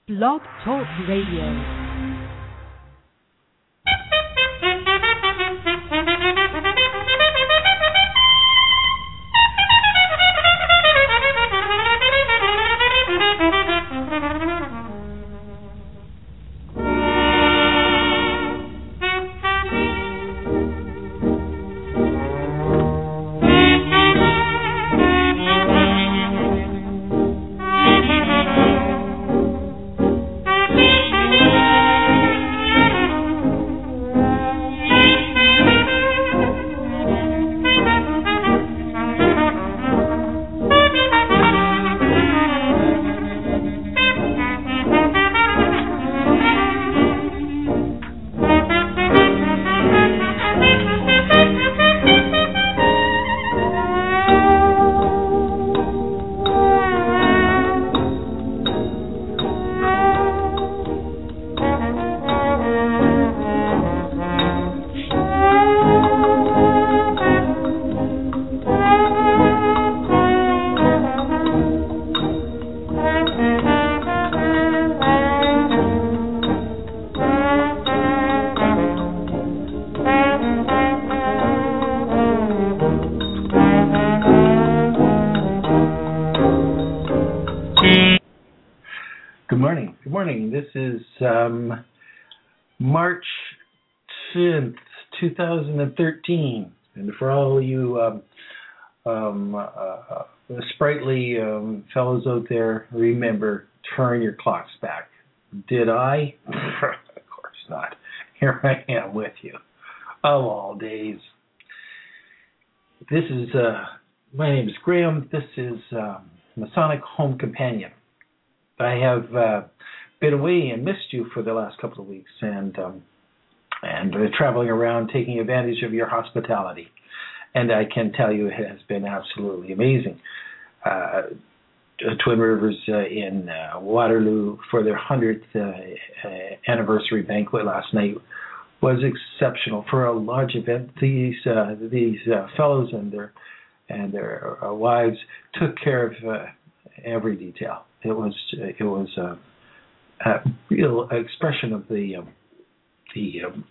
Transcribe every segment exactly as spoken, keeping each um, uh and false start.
Blog Talk Radio. This is um, March tenth, two thousand thirteen, and for all you um, um, uh, sprightly um, fellows out there, remember, turn your clocks back. Did I? Of course not. Here I am with you, of all days. This is, uh, my name is Graham. This is um, Masonic Home Companion. I have uh, been away and missed you for the last couple of weeks, and um, and uh, traveling around taking advantage of your hospitality. And I can tell you it has been absolutely amazing. Uh, Twin Rivers uh, in uh, Waterloo for their hundredth uh, uh, anniversary banquet last night was exceptional. For a large event, these uh, these uh, fellows and their and their uh, wives took care of uh, every detail. It was it was. Uh, A real expression of the um, the um,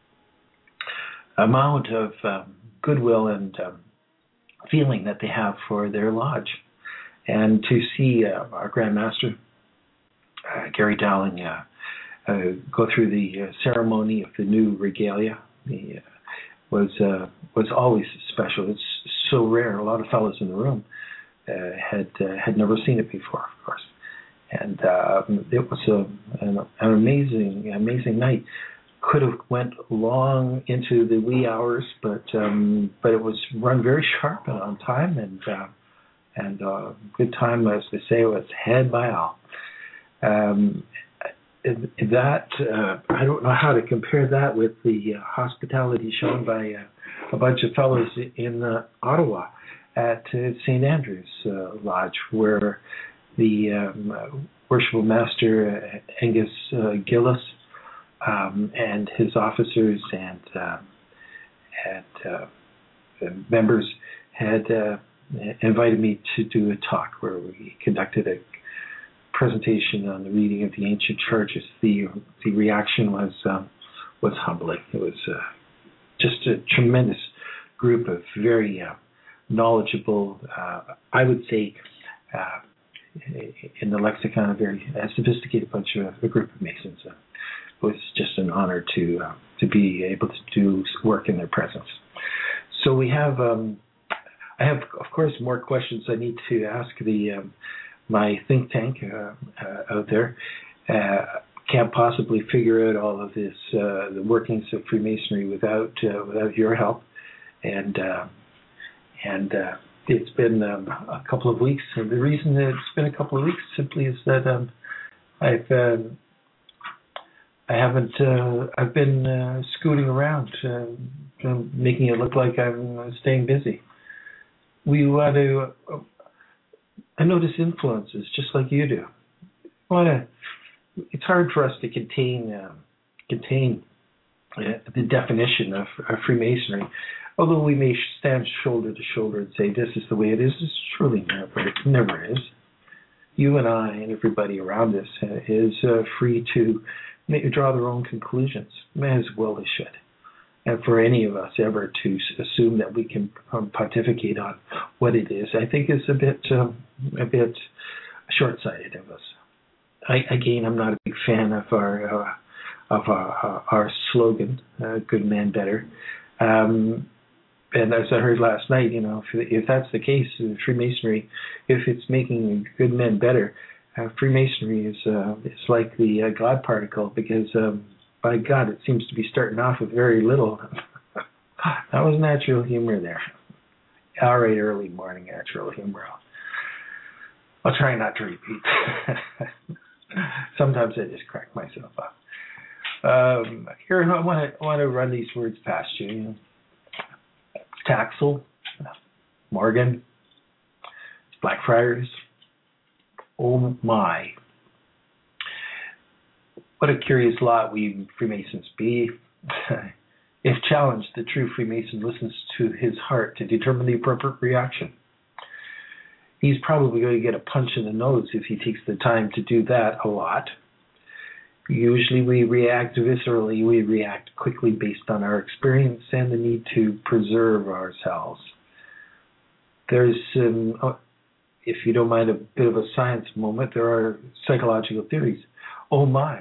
amount of um, goodwill and um, feeling that they have for their lodge, and to see uh, our Grand Master uh, Gary Dowling uh, uh, go through the uh, ceremony of the new regalia the, uh, was uh, was always special. It's so rare. A lot of fellows in the room uh, had uh, had never seen it before, of course. And uh, it was a, an, an amazing, amazing night. Could have went long into the wee hours, but um, but it was run very sharp and on time, and uh, and uh, good time, as they say, was had by all. Um, that uh, I don't know how to compare that with the uh, hospitality shown by uh, a bunch of fellows in uh, Ottawa at uh, Saint Andrew's uh, Lodge, where the um, uh, Worshipful Master uh, Angus uh, Gillis um, and his officers and uh, and uh, members had uh, invited me to do a talk where we conducted a presentation on the reading of the ancient charges. The the reaction was um, was humbling. It was uh, just a tremendous group of very uh, knowledgeable, uh, I would say, uh, in the lexicon, a very uh, sophisticated bunch of a group of Masons. Uh, it was just an honor to uh, to be able to do work in their presence. So we have, um, I have, of course, more questions I need to ask the um, my think tank uh, uh, out there. Uh, can't possibly figure out all of this, uh, the workings of Freemasonry without uh, without your help, and uh, and. Uh, It's been um, a couple of weeks, and the reason that it's been a couple of weeks simply is that um, I've uh, I haven't uh, I've been uh, scooting around, uh, making it look like I'm staying busy. We want to. Uh, I notice influences just like you do. Want to? It's hard for us to contain uh, contain uh, the definition of, of Freemasonry. Although we may stand shoulder to shoulder and say this is the way it is, it's truly never, it never is. you and I and everybody around us is uh, free to make, draw their own conclusions, as well they should. And for any of us ever to assume that we can um, pontificate on what it is, I think is a bit um, a bit short-sighted of us. I, again, I'm not a big fan of our uh, of our, our slogan, uh, "Good Man Better." Um, and as I heard last night, you know, if, if that's the case, Freemasonry, if it's making good men better, uh, Freemasonry is uh, it's like the uh, God particle, because um, by God, it seems to be starting off with very little. That was natural humor there. All right, early morning natural humor. I'll try not to repeat. Sometimes I just crack myself up. Um, here, I want to I want to run these words past you. you know. Taxel, Morgan, Blackfriars. Oh my! What a curious lot we Freemasons be. If challenged, the true Freemason listens to his heart to determine the appropriate reaction. He's probably going to get a punch in the nose if he takes the time to do that a lot. Usually we react viscerally, we react quickly based on our experience and the need to preserve ourselves. There's, um, if you don't mind a bit of a science moment, there are psychological theories. Oh my.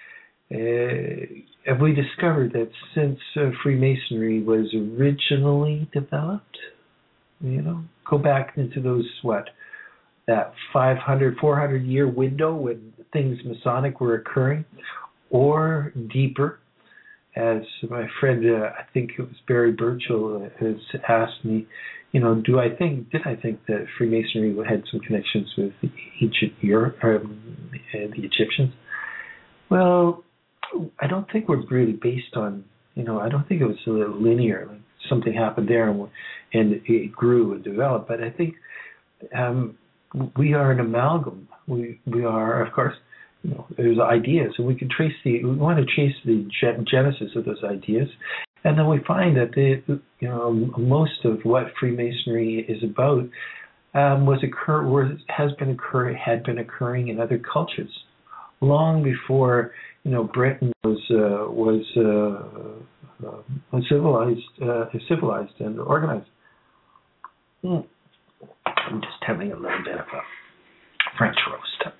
Uh, have we discovered that since uh, Freemasonry was originally developed, you know, go back into those, what, that five hundred, four hundred year window when things Masonic were occurring, or deeper, as my friend, uh, I think it was Barry Burchell, uh, has asked me, you know, do I think, did I think that Freemasonry had some connections with Egypt, Europe, um, uh, the Egyptians? Well, I don't think we're really based on, you know, I don't think it was linear, like something happened there and, and it grew and developed, but I think um, we are an amalgam. We we are, of course, you know, there's ideas, and we can trace the, we want to trace the genesis of those ideas, and then we find that the, you know, most of what Freemasonry is about um, was occur, was has been occur, had been occurring in other cultures long before, you know, Britain was uh, was uh, uh, civilized, uh, civilized and organized. Hmm. I'm just having a little bit of a French roast.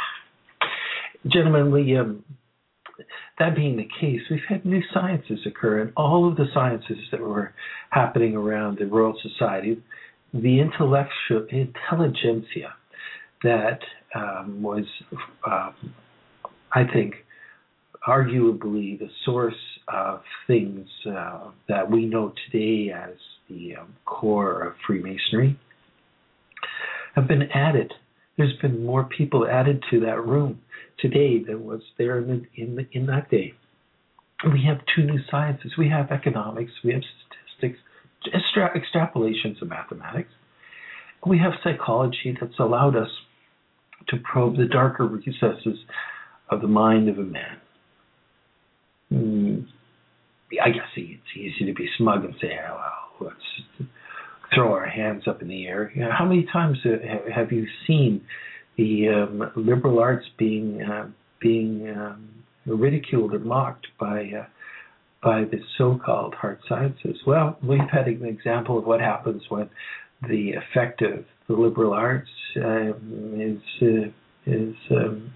Gentlemen, we, um, that being the case, we've had new sciences occur, and all of the sciences that were happening around the Royal Society, the intellectual intelligentsia that um, was, um, I think, arguably the source of things uh, that we know today as the um, core of Freemasonry, have been added. There's been more people added to that room today than was there in the, in, the, in that day. We have two new sciences. We have economics, we have statistics, extra, extrapolations of mathematics. We have psychology that's allowed us to probe the darker recesses of the mind of a man. Mm, I guess it's easy to be smug and say, oh, well, let's throw our hands up in the air. You know, how many times uh, have you seen the um, liberal arts being uh, being um, ridiculed or mocked by uh, by the so-called hard sciences? Well, we've had an example of what happens when the effect of the liberal arts um, is uh, is um,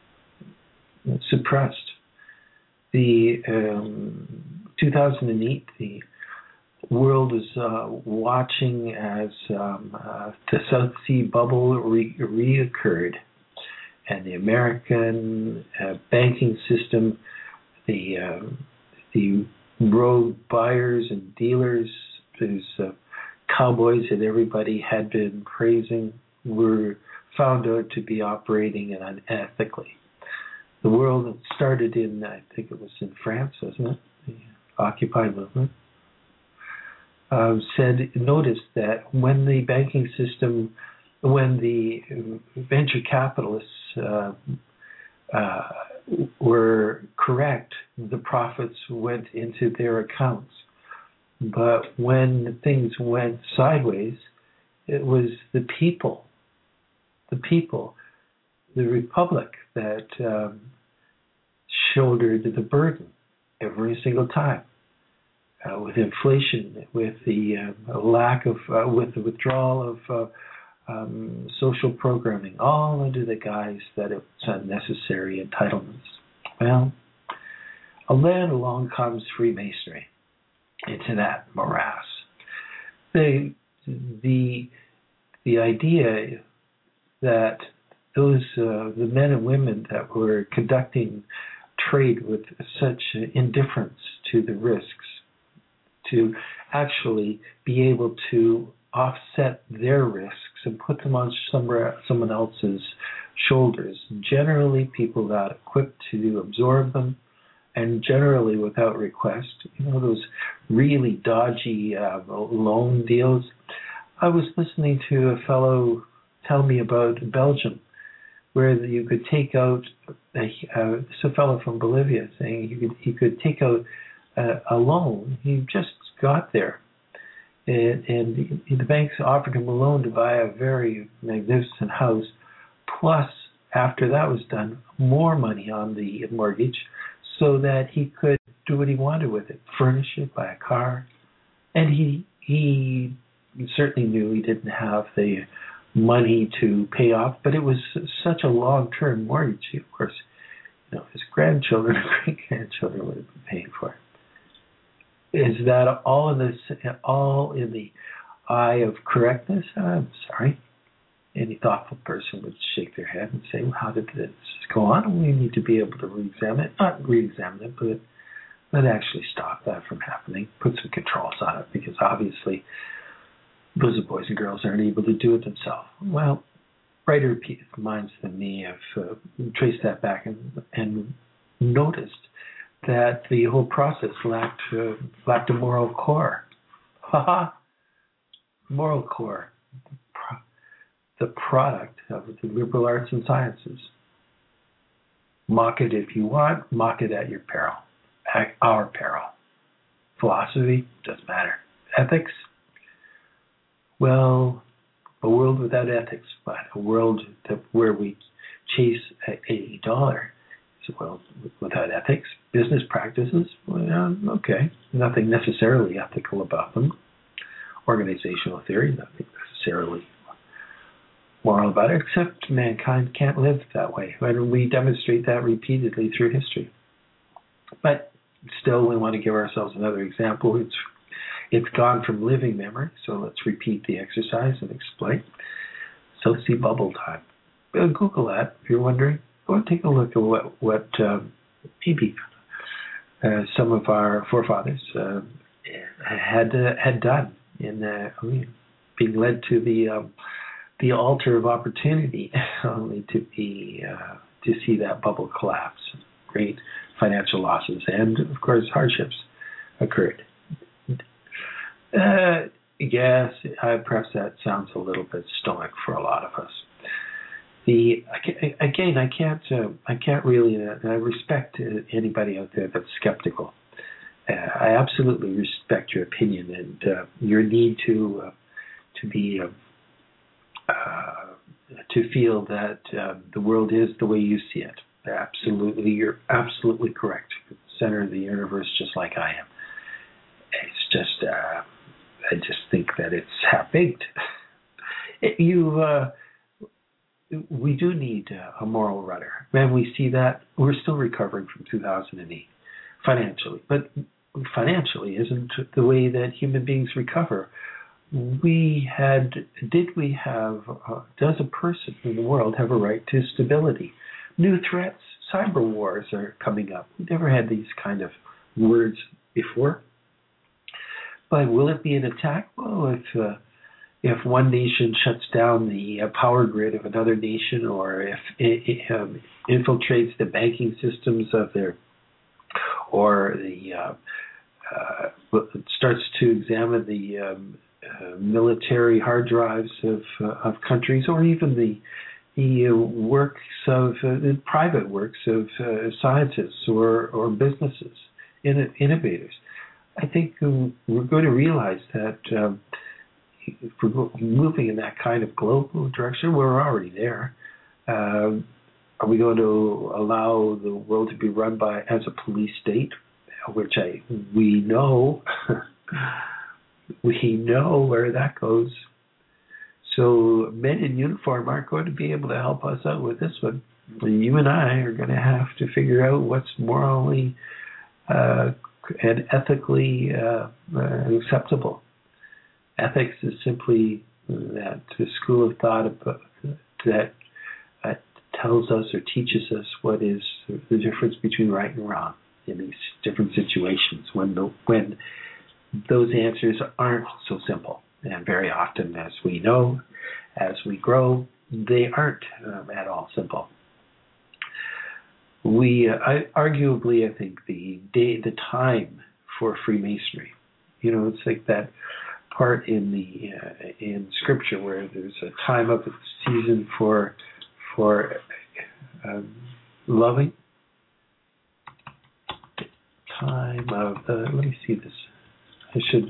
suppressed. The um, two thousand eight, the world is uh, watching as um, uh, the South Sea bubble re- reoccurred, and the American uh, banking system, the uh, the road buyers and dealers, those uh, cowboys that everybody had been praising, were found out to be operating unethically. The world started in, I think it was in France, wasn't it? The Occupy movement. Uh, said, noticed that when the banking system, when the venture capitalists uh, uh, were correct, the profits went into their accounts. But when things went sideways, it was the people, the people the republic that um, shouldered the burden every single time. Uh, with inflation, with the uh, lack of, uh, with the withdrawal of uh, um, social programming, all under the guise that it's unnecessary entitlements. Well, then along comes Freemasonry into that morass. The the the idea that those uh, the men and women that were conducting trade with such indifference to the risks, to actually be able to offset their risks and put them on somewhere, someone else's shoulders. Generally, people got equipped to absorb them, and generally without request. You know, those really dodgy uh, loan deals. I was listening to a fellow tell me about Belgium, where you could take out, a, uh, it's a fellow from Bolivia saying you could, you could take out a, a loan. He just got there. And, and the, the banks offered him a loan to buy a very magnificent house, plus, after that was done, more money on the mortgage so that he could do what he wanted with it, furnish it, buy a car. And he he certainly knew he didn't have the money to pay off, but it was such a long-term mortgage. Of course, you know, his grandchildren or great-grandchildren would have been paying for it. Is that all in this, all in the eye of correctness? I'm sorry. Any thoughtful person would shake their head and say, well, how did this go on? We need to be able to re-examine it. Not re-examine it, but, but actually stop that from happening. Put some controls on it, because obviously those boys and girls aren't able to do it themselves. Well, brighter minds than me have uh, traced that back and, and noticed that the whole process lacked, uh, lacked a moral core. Ha ha! Moral core. The product of the liberal arts and sciences. Mock it if you want, mock it at your peril, at our peril. Philosophy, doesn't matter. Ethics, well, a world without ethics, but a world that, where we chase a, a dollar is a world without ethics. Business practices, well, okay, nothing necessarily ethical about them. Organizational theory, nothing necessarily moral about it, except mankind can't live that way. And we demonstrate that repeatedly through history. But still, we want to give ourselves another example. It's it's gone from living memory, so let's repeat the exercise and explain. So see bubble time. Google that if you're wondering. Go and take a look at what, what um, maybe uh, some of our forefathers uh, had uh, had done in uh, being led to the um, the altar of opportunity, only to be uh, to see that bubble collapse. Great financial losses and, of course, hardships occurred. Uh, yes, uh, perhaps that sounds a little bit stoic for a lot of us. The again, I can't uh, I can't really uh, I respect anybody out there that's skeptical. Uh, I absolutely respect your opinion and uh, your need to uh, to be. Uh, Uh, to feel that uh, the world is the way you see it. Absolutely, you're absolutely correct. The center of the universe, just like I am. It's just, uh, I just think that it's half-baked. It, you, uh, we do need uh, a moral rudder, and we see that we're still recovering from two thousand eight financially, but financially isn't the way that human beings recover. We had, did we have, uh, does a person in the world have a right to stability? New threats, cyber wars are coming up. We never had these kind of words before. But will it be an attack? Well, if uh, if one nation shuts down the uh, power grid of another nation, or if it, it um, infiltrates the banking systems of their, or the uh, uh, starts to examine the um, Uh, military hard drives of uh, of countries, or even the the uh, works of uh, the private works of uh, scientists or or businesses, in, innovators. I think um, we're going to realize that um, if we're moving in that kind of global direction, we're already there. Uh, are we going to allow the world to be run by as a police state, which I we know we know where that goes. So men in uniform aren't going to be able to help us out with this one. You and I are going to have to figure out what's morally uh, and ethically uh, uh, acceptable. Ethics is simply that school of thought about, that uh, tells us or teaches us what is the difference between right and wrong in these different situations when the, when those answers aren't so simple. And very often, as we know, as we grow, they aren't um, at all simple. We, uh, I, arguably, I think the day, the time for Freemasonry, you know, it's like that part in the uh, in Scripture where there's a time of the season for for um, loving, time of the. Let me see this. I should.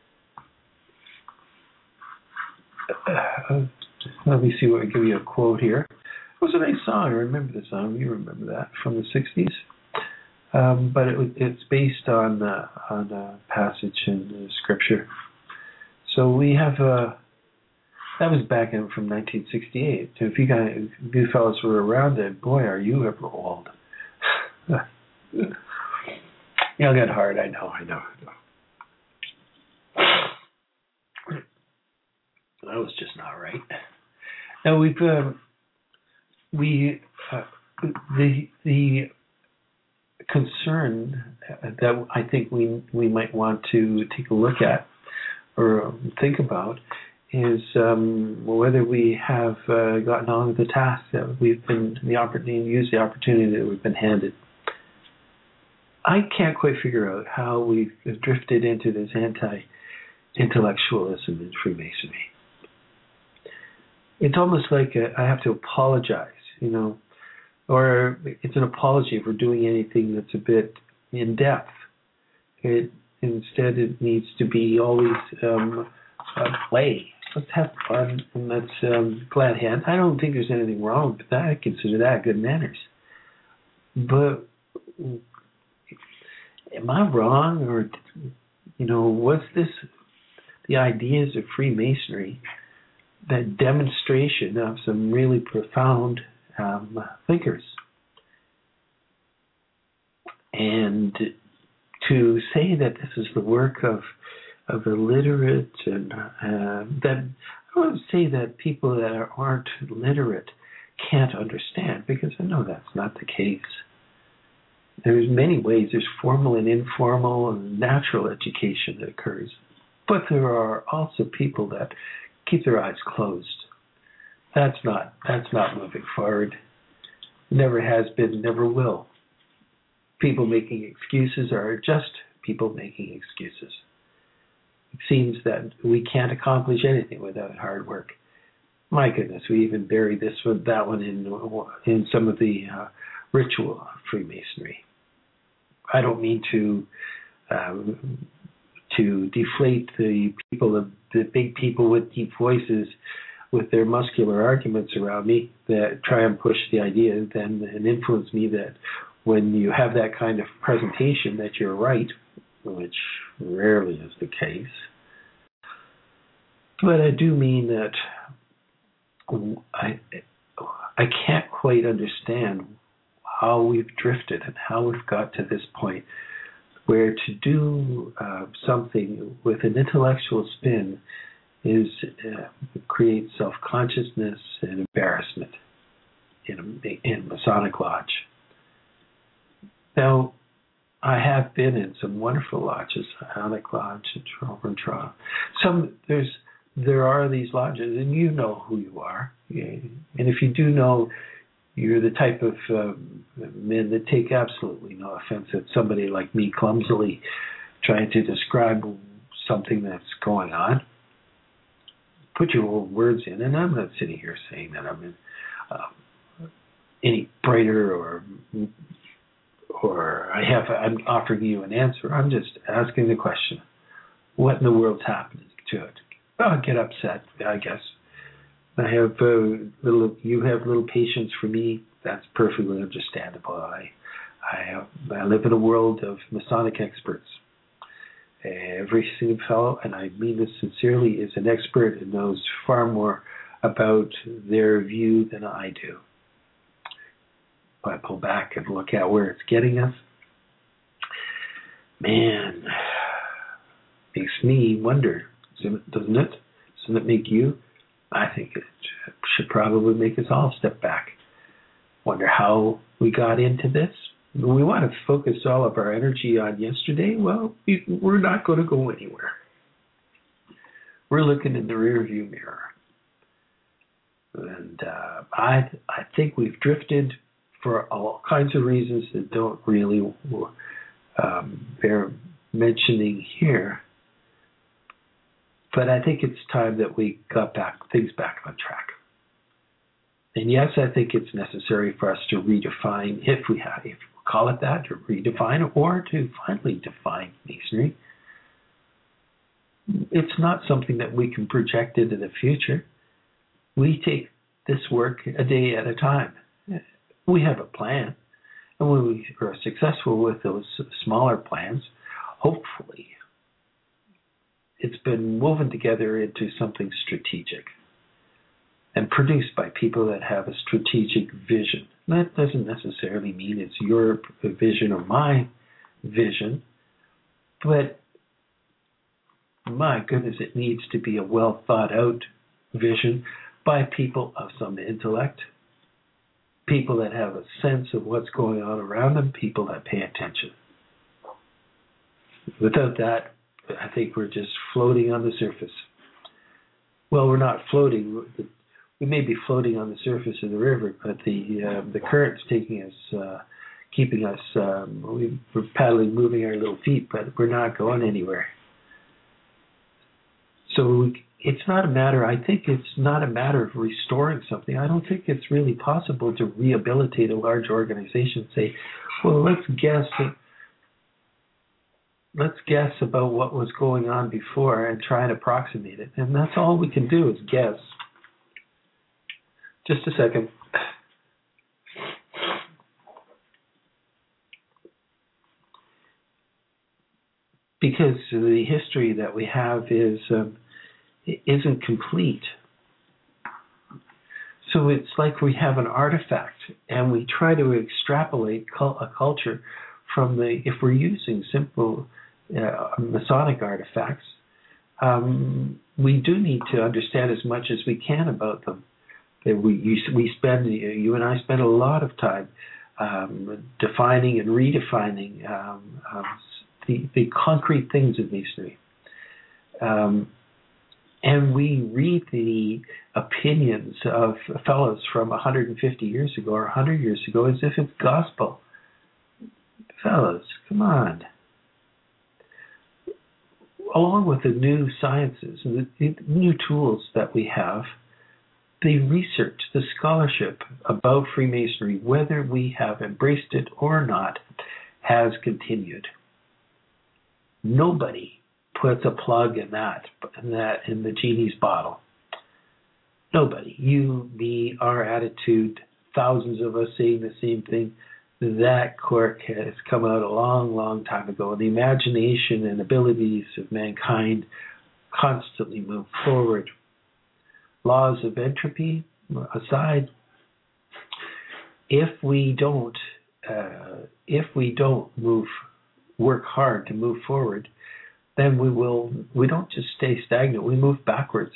Uh, let me see what I give you a quote here. It was a nice song. I remember the song. You remember that from the sixties. Um, but it, it's based on uh, on a passage in the Scripture. So we have uh, that was back in from nineteen sixty-eight. So if you guys, if you fellas were around then, boy, are you ever old. Young at heart, I know, I know, I know. That was just not right. Now we've um, we uh, the the concern that I think we we might want to take a look at or think about is um, whether we have uh, gotten on with the task that we've been the opportunity use the opportunity that we've been handed. I can't quite figure out how we've drifted into this anti-intellectualism in Freemasonry. It's almost like a, I have to apologize, you know, or it's an apology for doing anything that's a bit in depth. It instead it needs to be always um, a play. Let's have fun and let's um, glad hand. I don't think there's anything wrong with that. I consider that good manners. But am I wrong, or you know, what's this? The ideas of Freemasonry. That demonstration of some really profound um, thinkers. And to say that this is the work of of illiterate and uh, that I would say that people that aren't literate can't understand, because I know that's not the case. There's many ways. There's formal and informal and natural education that occurs. But there are also people that keep their eyes closed. That's not that's not moving forward. Never has been, never will. People making excuses are just people making excuses. It seems that we can't accomplish anything without hard work. My goodness, we even bury this one, that one in in some of the uh, ritual of Freemasonry. I don't mean to um, to deflate the people, the, the big people with deep voices, with their muscular arguments around me that try and push the idea then and influence me that when you have that kind of presentation that you're right, which rarely is the case. But I do mean that I I can't quite understand how we've drifted and how we've got to this point where to do uh, something with an intellectual spin is uh, create self-consciousness and embarrassment in a, in Masonic Lodge. Now, I have been in some wonderful lodges, Masonic Lodge and Toronto. Some there's there are these lodges, and you know who you are. And if you do know, you're the type of um, men that take absolutely no offense at somebody like me clumsily trying to describe something that's going on. Put your own words in, and I'm not sitting here saying that I'm in, uh, any brighter or or I have I'm offering you an answer. I'm just asking the question: what in the world's happening to it? I'll get upset, I guess. I have uh, little. You have little patience for me. that's perfectly understandable. I, I, I live in a world of Masonic experts. Every single fellow, and I mean this sincerely, is an expert and knows far more about their view than I do. If I pull back and look at where it's getting us, man, makes me wonder, doesn't it? Doesn't it make you? I think it should probably make us all step back. Wonder how we got into this. We want to focus all of our energy on yesterday. Well, we're not going to go anywhere. We're looking in the rearview mirror. And uh, I I think we've drifted for all kinds of reasons that don't really um, bear mentioning here. But I think it's time that we got back things back on track. And yes, I think it's necessary for us to redefine, if we have, if we call it that, to redefine or to finally define Masonry. It's not something that we can project into the future. We take this work a day at a time. We have a plan, and when we are successful with those smaller plans, hopefully it's been woven together into something strategic and produced by people that have a strategic vision. That doesn't necessarily mean it's your vision or my vision, but my goodness, it needs to be a well thought out vision by people of some intellect, people that have a sense of what's going on around them, people that pay attention. Without that, I think we're just floating on the surface. Well, we're not floating. We may be floating on the surface of the river, but the uh, the current's taking us, uh, keeping us. Um, we, we're paddling, moving our little feet, but we're not going anywhere. So we, it's not a matter. I think it's not a matter of restoring something. I don't think it's really possible to rehabilitate a large organization and say, well, let's guess. Let's guess about what was going on before and try and approximate it. And that's all we can do is guess. Just a second. Because the history that we have is um, isn't complete. So it's like we have an artifact and we try to extrapolate a culture from the, if we're using simple uh, Masonic artifacts, um, we do need to understand as much as we can about them. We you, we spend, you and I spend a lot of time um, defining and redefining um, um, the, the concrete things of Masonry. Um, and we read the opinions of fellows from one hundred fifty years ago or one hundred years ago as if it's gospel. Fellas, come on. Along with the new sciences and the, the new tools that we have, the research, the scholarship about Freemasonry, whether we have embraced it or not, has continued. Nobody puts a plug in that, in that in the genie's bottle. Nobody. You, me, our attitude, thousands of us saying the same thing. That cork has come out a long, long time ago. The imagination and abilities of mankind constantly move forward. Laws of entropy aside, if we don't, uh, if we don't move, work hard to move forward, then we will. We don't just stay stagnant. We move backwards.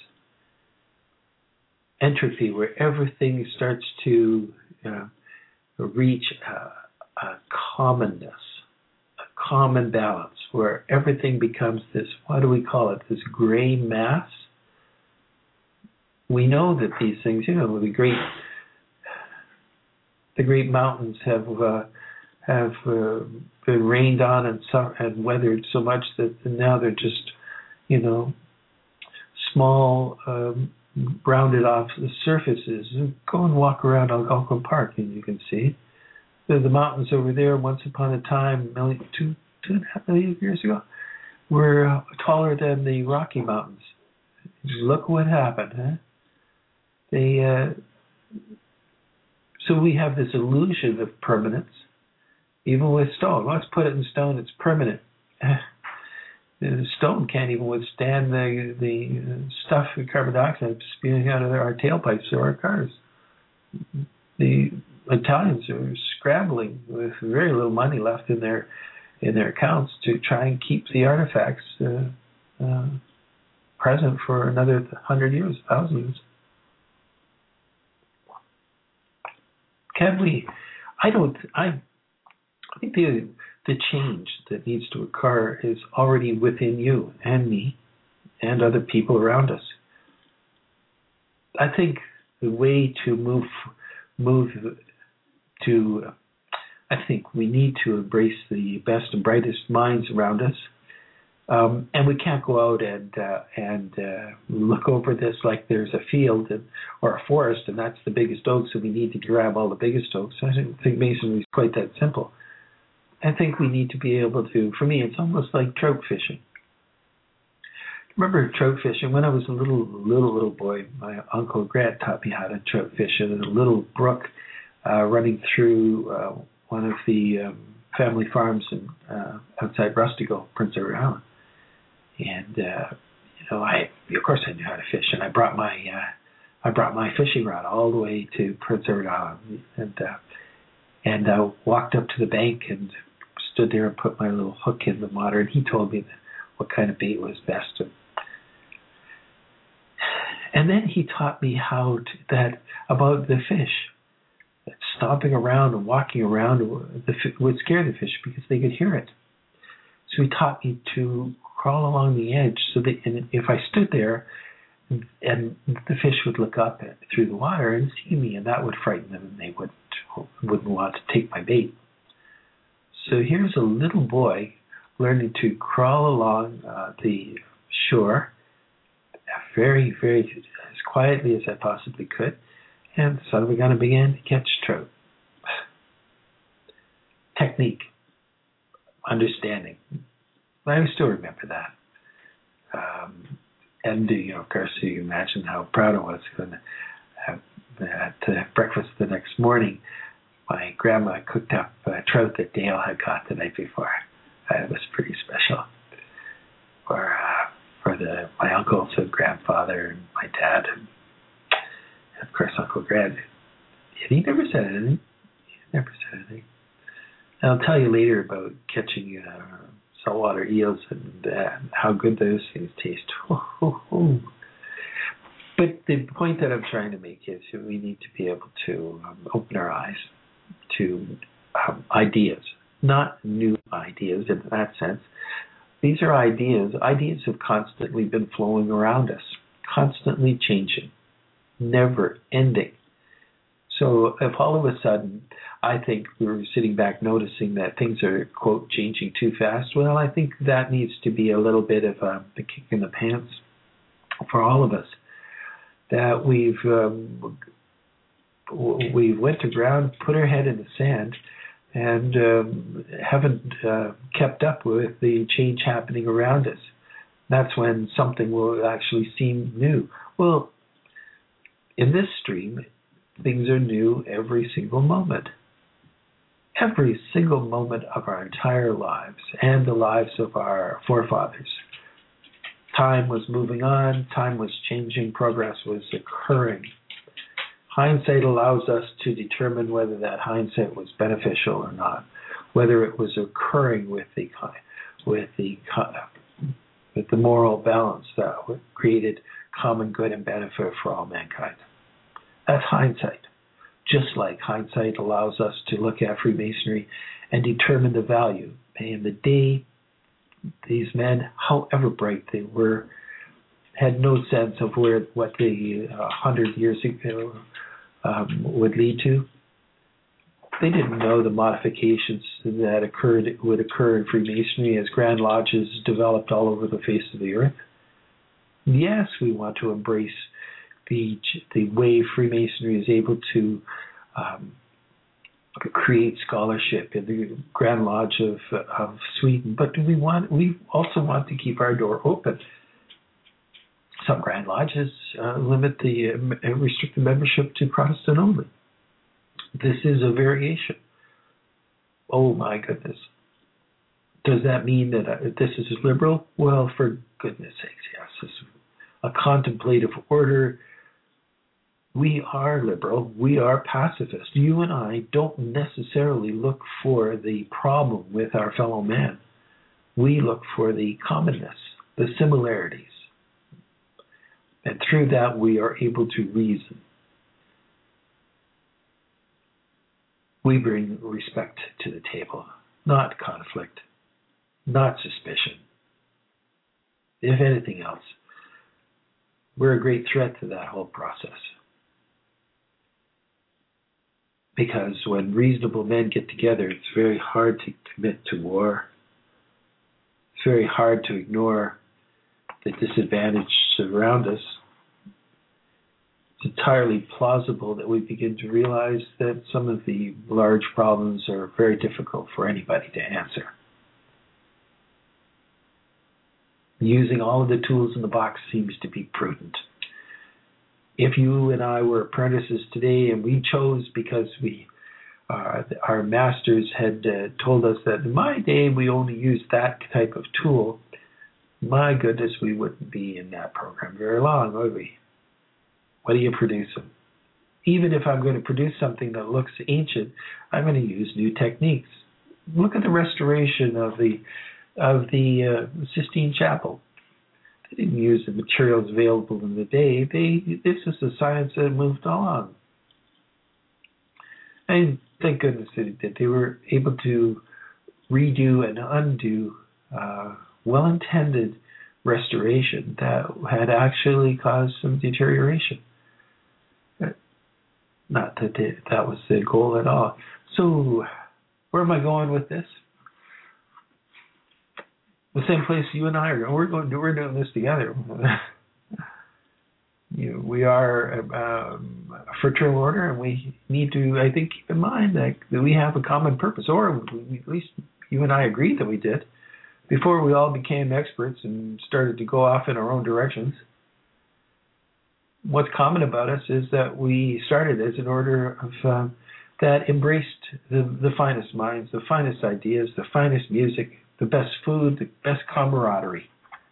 Entropy, where everything starts to uh, reach a, a commonness, a common balance, where everything becomes this. What do we call it? This gray mass. We know that these things, you know, the great, the great mountains have uh, have uh, been rained on and so, and weathered so much that now they're just, you know, small, um, rounded off the surfaces. Go and walk around Algonquin Park, and you can see the, the mountains over there. Once upon a time, million, two two and a half million years ago, were uh, taller than the Rocky Mountains. Look what happened, huh? They uh, So we have this illusion of permanence, even with stone. Let's put it in stone, it's permanent. The stone can't even withstand the the stuff, the carbon dioxide spewing out of our tailpipes of our cars. The Italians are scrambling with very little money left in their in their accounts to try and keep the artifacts uh, uh, present for another hundred years, thousand years. Can we? I don't. I. I think the the change that needs to occur is already within you and me and other people around us. I think the way to move move to I think we need to embrace the best and brightest minds around us, um, and we can't go out and uh, and uh, look over this like there's a field and, or a forest, and that's the biggest oak, so we need to grab all the biggest oaks. I don't think masonry is quite that simple. I think we need to be able to, for me, it's almost like trout fishing. Remember trout fishing? When I was a little, little, little boy, my Uncle Grant taught me how to trout fish in a little brook uh, running through uh, one of the um, family farms in, uh, outside Rustigo, Prince Edward Island. And, uh, you know, I, of course I knew how to fish, and I brought my, uh, I brought my fishing rod all the way to Prince Edward Island. And, uh, and I walked up to the bank and stood there and put my little hook in the water, and he told me what kind of bait was best. And then he taught me how to, that about the fish, stomping around and walking around the, would scare the fish because they could hear it. So he taught me to crawl along the edge so that and if I stood there, and the fish would look up at, through the water and see me, and that would frighten them, and they wouldn't wouldn't want to take my bait. So here's a little boy learning to crawl along uh, the shore very, very as quietly as I possibly could, and suddenly going to begin to catch trout. Technique, understanding. I still remember that. Um, and you know, of course, you can imagine how proud I was when uh, at uh, breakfast the next morning, my grandma cooked up a trout that Dale had caught the night before. Uh, it was pretty special for uh, for the my uncles and grandfather and my dad and, and of course Uncle Grant. And he never said anything. He never said anything. And I'll tell you later about catching uh, saltwater eels and uh, how good those things taste. But the point that I'm trying to make is that we need to be able to um, open our eyes to um, ideas, not new ideas in that sense. These are ideas. Ideas have constantly been flowing around us, constantly changing, never ending. So if all of a sudden I think we're sitting back noticing that things are, quote, changing too fast, well, I think that needs to be a little bit of a, a kick in the pants for all of us. That we've um, we went to ground, put our head in the sand, and um, haven't uh, kept up with the change happening around us. That's when something will actually seem new. Well, in this stream, things are new every single moment. Every single moment of our entire lives and the lives of our forefathers. Time was moving on, time was changing, progress was occurring. Hindsight allows us to determine whether that hindsight was beneficial or not, whether it was occurring with the with the with the moral balance that created common good and benefit for all mankind. That's hindsight. Just like hindsight allows us to look at Freemasonry and determine the value. And the day these men, however bright they were, had no sense of where what the uh, hundred years ago um, would lead to. They didn't know the modifications that occurred would occur in Freemasonry as Grand Lodges developed all over the face of the earth. Yes, we want to embrace the the way Freemasonry is able to um, create scholarship in the Grand Lodge of of Sweden, but do we want we also want to keep our door open. Some Grand Lodges uh, limit the uh, restrict the membership to Protestant only. This is a variation. Oh my goodness. Does that mean that uh, this is liberal? Well, for goodness sakes, yes. This is a contemplative order. We are liberal. We are pacifist. You and I don't necessarily look for the problem with our fellow man. We look for the commonness, the similarities. And through that, we are able to reason. We bring respect to the table, not conflict, not suspicion. If anything else, we're a great threat to that whole process. Because when reasonable men get together, it's very hard to commit to war. It's very hard to ignore the disadvantage around us. It's entirely plausible that we begin to realize that some of the large problems are very difficult for anybody to answer. Using all of the tools in the box seems to be prudent. If you and I were apprentices today and we chose because we, uh, our masters had uh, told us that in my day we only used that type of tool, my goodness, we wouldn't be in that program very long, would we? What are you producing? Even if I'm going to produce something that looks ancient, I'm going to use new techniques. Look at the restoration of the of the uh, Sistine Chapel. They didn't use the materials available in the day. They this is the science that moved on. And thank goodness they did. They were able to redo and undo uh, well-intended restoration that had actually caused some deterioration. Not that they, that was the goal at all. So, where am I going with this? The same place you and I are going. We're going. We're doing this together. you know, we are um, a fraternal order, and we need to, I think, keep in mind that, that we have a common purpose, or we, at least you and I agreed that we did, before we all became experts and started to go off in our own directions. What's common about us is that we started as an order of um, that embraced the, the finest minds, the finest ideas, the finest music, the best food, the best camaraderie.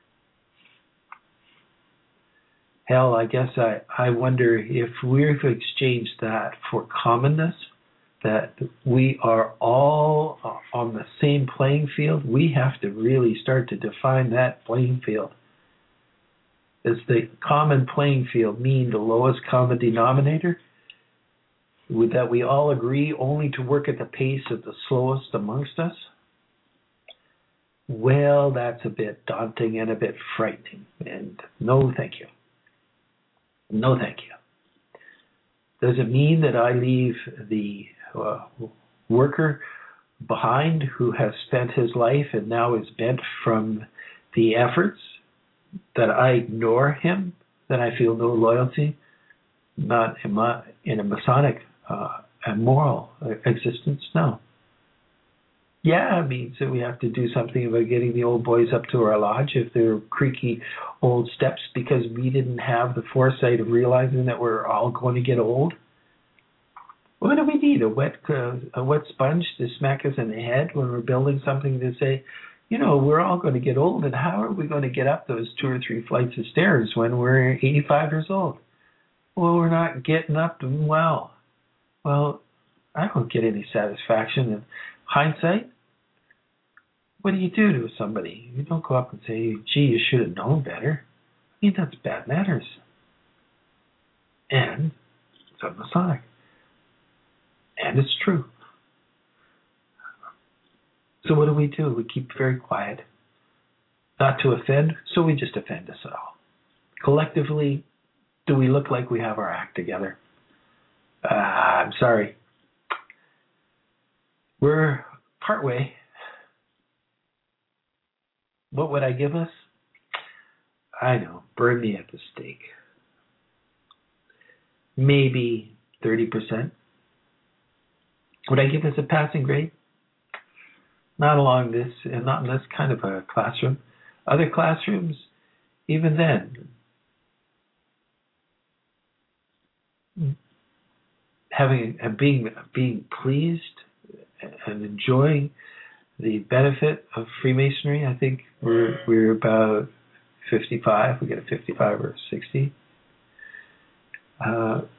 Hell, I guess I, I wonder if we've exchanged that for commonness, that we are all on the same playing field. We have to really start to define that playing field. Does the common playing field mean the lowest common denominator? Would that we all agree only to work at the pace of the slowest amongst us? Well, that's a bit daunting and a bit frightening. And no, thank you. No, thank you. Does it mean that I leave the uh, worker behind who has spent his life and now is bent from the efforts? That I ignore him, that I feel no loyalty, not in, my, in a Masonic uh, and moral existence? No. Yeah, it means that we have to do something about getting the old boys up to our lodge if they're creaky old steps because we didn't have the foresight of realizing that we're all going to get old. What do we need? A wet, uh, a wet sponge to smack us in the head when we're building something to say, you know, we're all going to get old, and how are we going to get up those two or three flights of stairs when we're eighty-five years old? Well, we're not getting up them well. Well, I don't get any satisfaction in hindsight. What do you do to somebody? You don't go up and say, gee, you should have known better. I mean, that's bad manners. And it's un-Masonic. And it's true. So what do we do? We keep very quiet. Not to offend, so we just offend us all. Collectively, do we look like we have our act together? Uh, I'm sorry. We're partway. What would I give us? I know, burn me at the stake. Maybe thirty percent. Would I give us a passing grade? Not along this, and not in this kind of a classroom. Other classrooms, even then, having and being being pleased and enjoying the benefit of Freemasonry. I think we're we're about fifty-five. We get a fifty-five or sixty. Uh,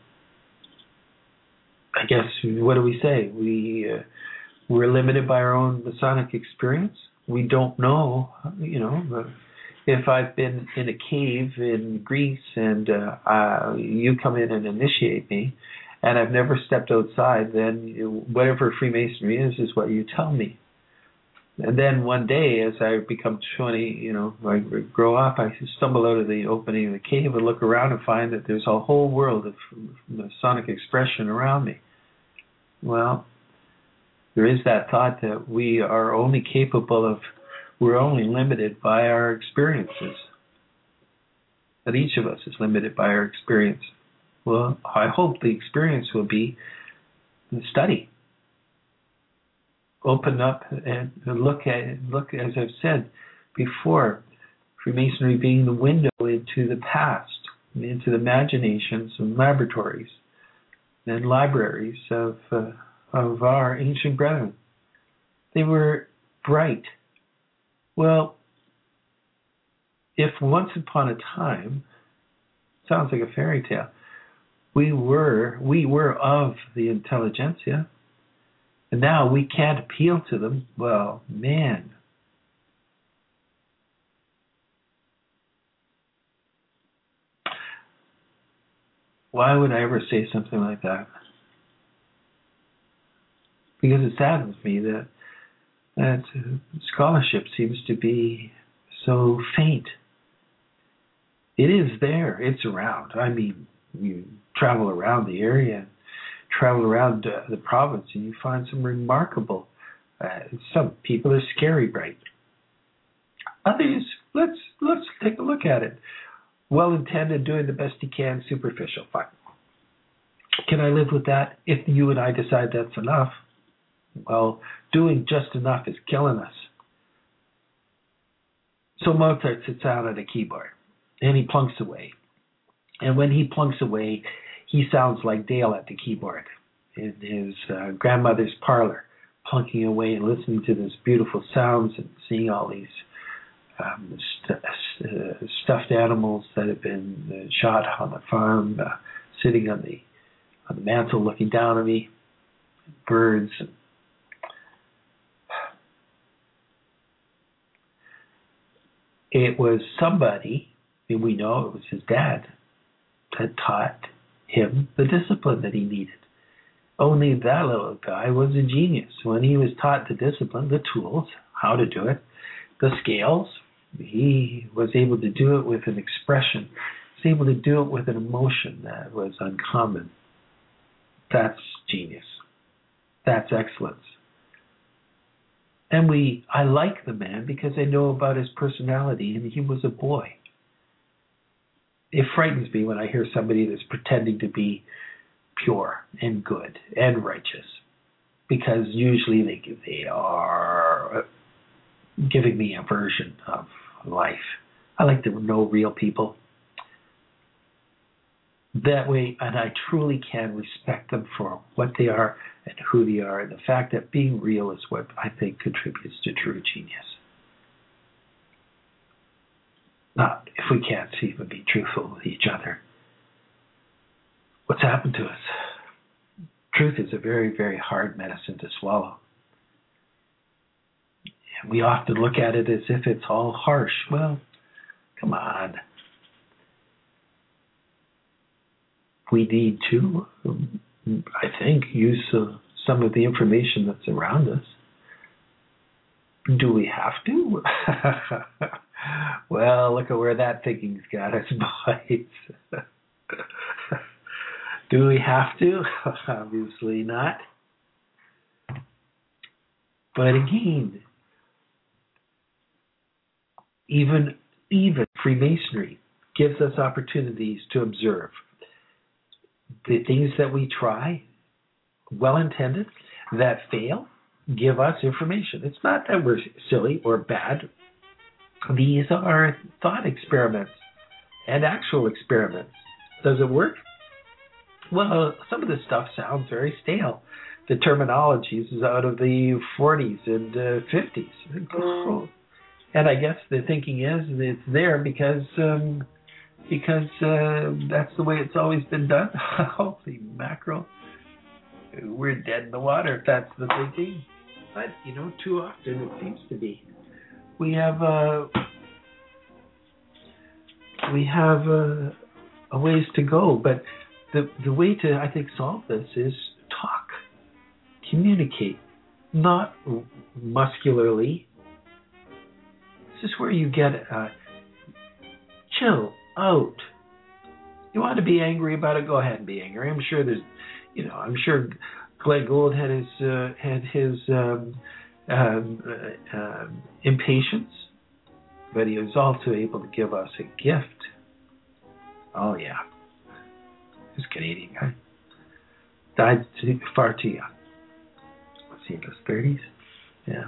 I guess, what do we say? We uh, we're limited by our own Masonic experience. We don't know, you know. If I've been in a cave in Greece and uh, uh, you come in and initiate me, and I've never stepped outside, then you, whatever Freemasonry is, is what you tell me. And then one day, as I become twenty, you know, I grow up, I stumble out of the opening of the cave and look around and find that there's a whole world of Masonic expression around me. Well, there is that thought that we are only capable of, we're only limited by our experiences. That each of us is limited by our experience. Well, I hope the experience will be the study. Open up and look at, look, as I've said before, Freemasonry being the window into the past, into the imaginations and laboratories and libraries of uh, of our ancient brethren. They were bright. Well, if once upon a time, sounds like a fairy tale, we were we were of the intelligentsia, and now we can't appeal to them, well, man. Why would I ever say something like that? Because it saddens me that that scholarship seems to be so faint. It is there. It's around. I mean, you travel around the area, travel around uh, the province, and you find some remarkable, uh, some people are scary bright. Others, let's let's take a look at it. Well-intended, doing the best he can, superficial. Fine. Can I live with that? If you and I decide that's enough, well, doing just enough is killing us. So Mozart sits down at a keyboard, and he plunks away. And when he plunks away, he sounds like Dale at the keyboard in his uh, grandmother's parlor, plunking away and listening to these beautiful sounds and seeing all these um, st- uh, stuffed animals that have been uh, shot on the farm, uh, sitting on the on the mantle looking down at me, birds. And it was somebody, and we know it was his dad, that taught him the discipline that he needed. Only that little guy was a genius. When he was taught the discipline, the tools, how to do it, the scales, he was able to do it with an expression. He was able to do it with an emotion that was uncommon. That's genius. That's excellence. And we, I like the man because I know about his personality, and he was a boy. It frightens me when I hear somebody that's pretending to be pure and good and righteous, because usually they they are giving me a version of life. I like to know real people. That way, and I truly can respect them for what they are and who they are, and the fact that being real is what I think contributes to true genius. Not if we can't even be truthful with each other. What's happened to us? Truth is a very, very hard medicine to swallow. And we often look at it as if it's all harsh. Well, come on. We need to, I think, use uh, some of the information that's around us. Do we have to? Well, look at where that thinking's got us, boys. Do we have to? Obviously not. But again, even even Freemasonry gives us opportunities to observe. The things that we try, well-intended, that fail, give us information. It's not that we're silly or bad. These are thought experiments and actual experiments. Does it work? Well, some of this stuff sounds very stale. The terminology is out of the forties and uh, fifties. Mm. And I guess the thinking is it's there because um, because uh, that's the way it's always been done. Holy mackerel. We're dead in the water if that's the thinking. But, you know, too often it seems to be. We have uh, we have uh, a ways to go, but the the way to, I think, solve this is talk, communicate, not muscularly. This is where you get uh, chill out. You want to be angry about it? Go ahead and be angry. I'm sure there's, you know, I'm sure Glenn Gould had his uh, had his um, um, uh, uh, impatience, but he was also able to give us a gift. Oh yeah, this Canadian guy died too, far too young. Was he in his thirties? Yeah.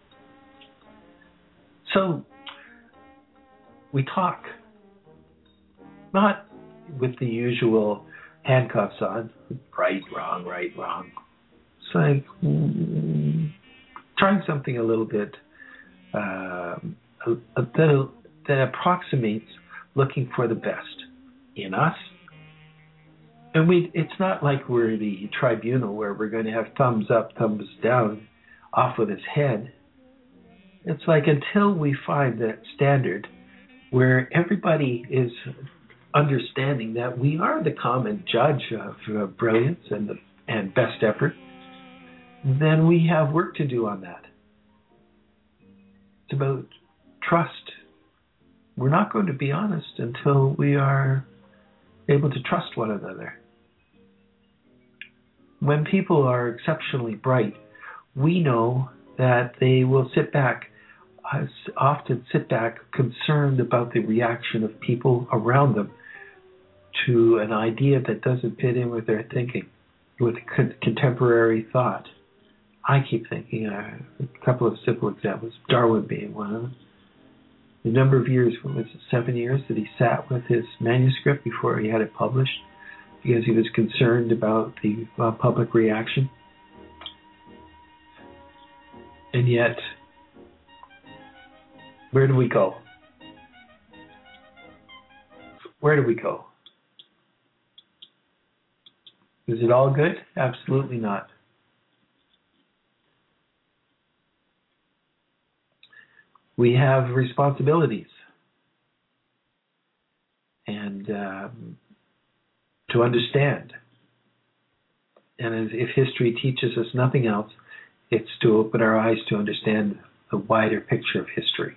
So we talk, not with the usual handcuffs on, right, wrong, right, wrong. It's like mm, trying something a little bit uh, that, that approximates looking for the best in us. And we it's not like we're the tribunal where we're going to have thumbs up, thumbs down off with his head. It's like until we find that standard where everybody is understanding that we are the common judge of uh, brilliance and the, and best effort, then we have work to do on that. It's about trust. We're not going to be honest until we are able to trust one another. When people are exceptionally bright, we know that they will sit back, uh, often sit back concerned about the reaction of people around them to an idea that doesn't fit in with their thinking, with con- contemporary thought. I keep thinking, uh, a couple of simple examples, Darwin being one of them. The number of years, what was it, seven years that he sat with his manuscript before he had it published because he was concerned about the uh, public reaction. And yet, where do we go? Where do we go? Is it all good? Absolutely not. We have responsibilities. And um, to understand. And as if history teaches us nothing else, it's to open our eyes to understand the wider picture of history.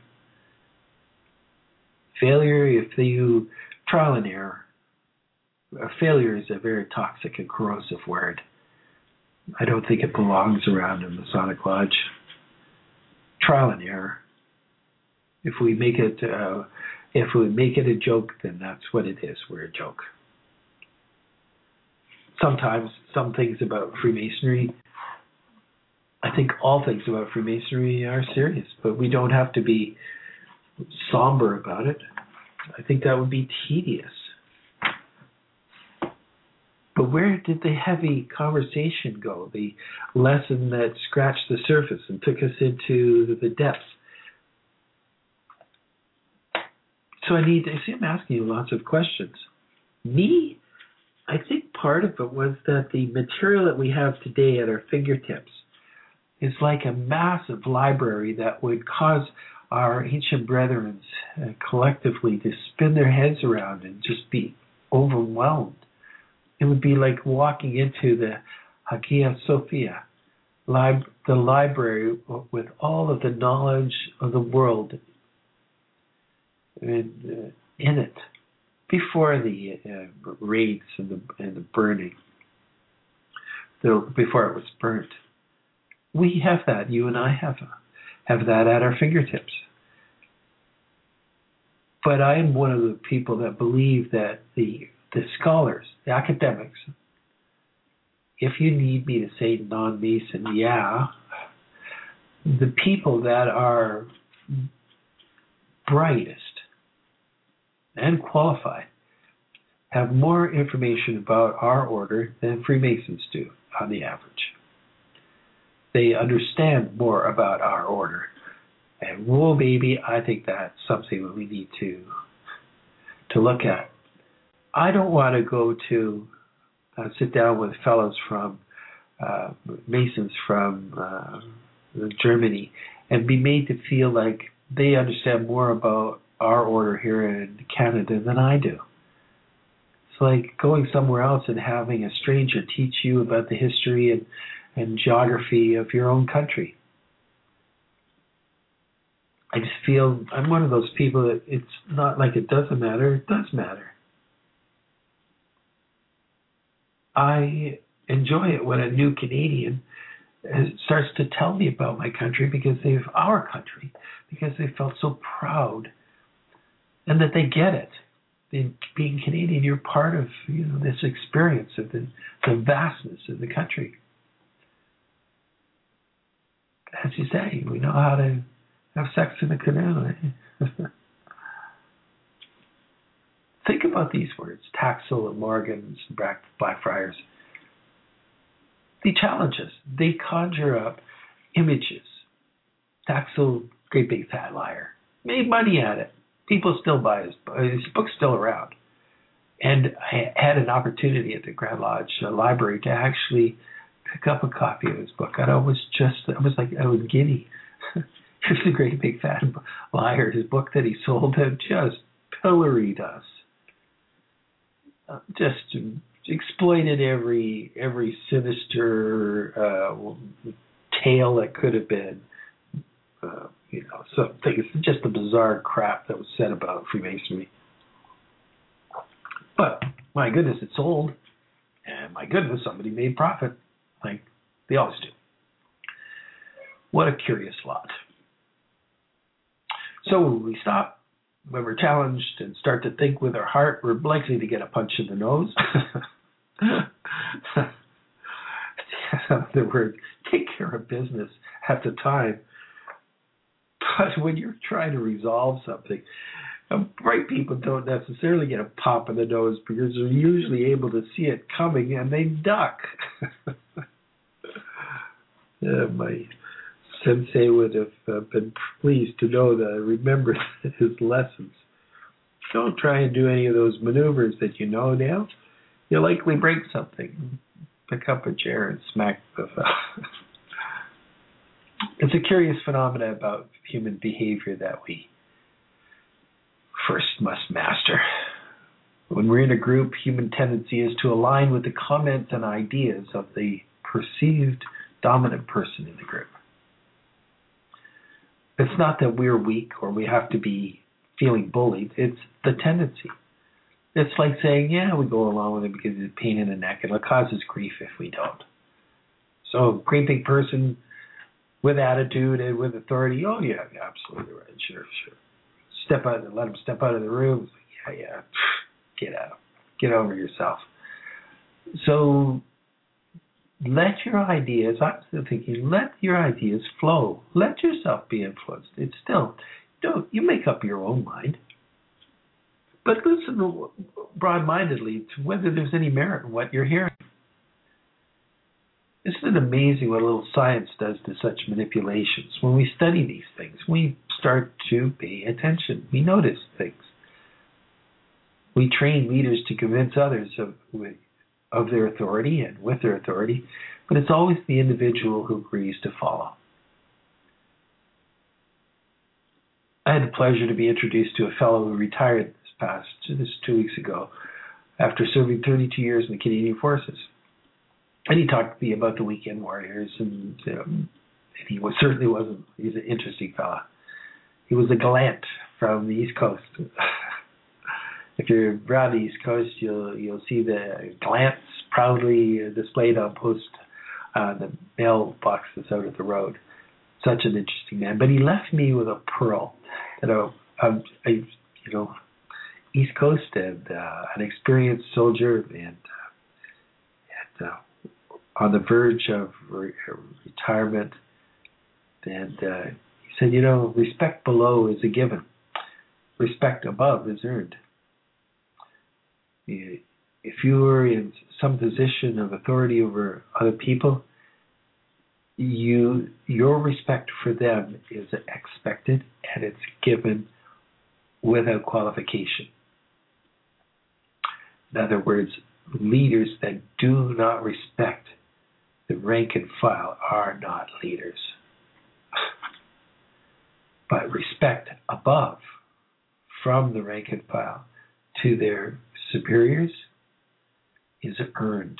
Failure, if you trial and error, a failure is a very toxic and corrosive word. I don't think it belongs around a Masonic Lodge. Trial and error. If we make it, uh, if we make it a joke, then that's what it is. We're a joke. Sometimes some things about Freemasonry, I think all things about Freemasonry are serious, but we don't have to be somber about it. I think that would be tedious. But where did the heavy conversation go? The lesson that scratched the surface and took us into the depths. So I need, I see I'm asking you lots of questions. Me, I think part of it was that the material that we have today at our fingertips is like a massive library that would cause our ancient brethren uh, collectively to spin their heads around and just be overwhelmed. It would be like walking into the Hagia Sophia, lib- the library with all of the knowledge of the world in, uh, in it before the uh, raids and the, and the burning, the, before it was burnt. We have that. You and I have have that at our fingertips. But I am one of the people that believe that the the scholars, the academics, if you need me to say non-Mason, yeah, the people that are brightest and qualified have more information about our order than Freemasons do on the average. They understand more about our order. And whoa, baby, I think that's something that we need to to look at. I don't want to go to uh, sit down with fellows from uh, Masons from uh, Germany and be made to feel like they understand more about our order here in Canada than I do. It's like going somewhere else and having a stranger teach you about the history and, and geography of your own country. I just feel I'm one of those people that it's not like it doesn't matter, it does matter. I enjoy it when a new Canadian starts to tell me about my country because they've our country, because they felt so proud and that they get it. In being Canadian, you're part of you know this experience of the, the vastness of the country. As you say, we know how to have sex in a canoe. Eh? Think about these words, Taxil and Morgan and Blackfriars. They challenge us. They conjure up images. Taxil, great big fat liar, made money at it. People still buy his book. His book's still around. And I had an opportunity at the Grand Lodge uh, Library to actually pick up a copy of his book. And I was just, I was like, I was giddy. Here's the great big fat liar. His book that he sold had just pilloried us. Uh, just exploited every every sinister uh, tale that could have been. Uh, you know, some things, just the bizarre crap that was said about Freemasonry. But my goodness, it sold, and my goodness, somebody made profit, like they always do. What a curious lot. So when we stop, when we're challenged and start to think with our heart, we're likely to get a punch in the nose. In other words, take care of business at the time. But when you're trying to resolve something, bright people don't necessarily get a pop in the nose because they're usually able to see it coming and they duck. uh, my sensei would have uh, been pleased to know that I remembered his lessons. Don't try and do any of those maneuvers that you know now. You'll likely break something. Pick up a chair and smack the fellow. It's a curious phenomenon about human behavior that we first must master. When we're in a group, human tendency is to align with the comments and ideas of the perceived dominant person in the group. It's not that we're weak or we have to be feeling bullied. It's the tendency. It's like saying, yeah, we go along with it because it's a pain in the neck. It'll cause us grief if we don't. So, great big person with attitude and with authority. Oh, yeah, yeah, absolutely right. Sure, sure. Step out and let him step out of the room. Yeah, yeah. Get out. Get over yourself. So, let your ideas, I'm still thinking, let your ideas flow. Let yourself be influenced. It's still, don't, you make up your own mind. But listen broad-mindedly to whether there's any merit in what you're hearing. Isn't it amazing what a little science does to such manipulations? When we study these things, we start to pay attention. We notice things. We train leaders to convince others of, of their authority and with their authority, but it's always the individual who agrees to follow. I had the pleasure to be introduced to a fellow who retired this past, this two weeks ago, after serving thirty-two years in the Canadian Forces. And he talked to me about the weekend warriors, and, um, and he was, certainly wasn't, he's an interesting fellow. He was a Gallant from the East Coast. If you're around the East Coast, you'll you'll see the Gallants proudly displayed on post uh, the mailbox that's out at the road. Such an interesting man. But he left me with a pearl. You know, um, a, you know, East Coast and uh, an experienced soldier and, uh, and uh, on the verge of re- retirement. And uh, he said, you know, respect below is a given. Respect above is earned. if you are in some position of authority over other people, you your respect for them is expected and it's given without qualification. In other words, leaders that do not respect the rank and file are not leaders. But respect above, from the rank and file to their superiors, is earned.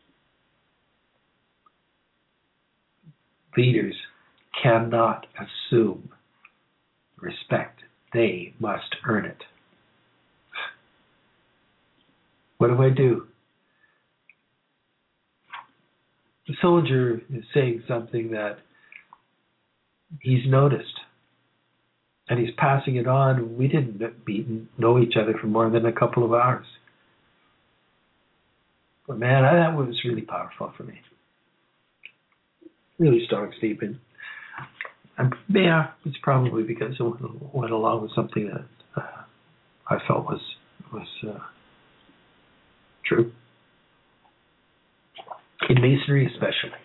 Leaders cannot assume respect. They must earn it. What do I do? The soldier is saying something that he's noticed, and he's passing it on. We didn't meet and know each other for more than a couple of hours. But man, I, that was really powerful for me. Really strong statement. And yeah, it's probably because it went along with something that uh, I felt was was uh, true. In masonry, especially,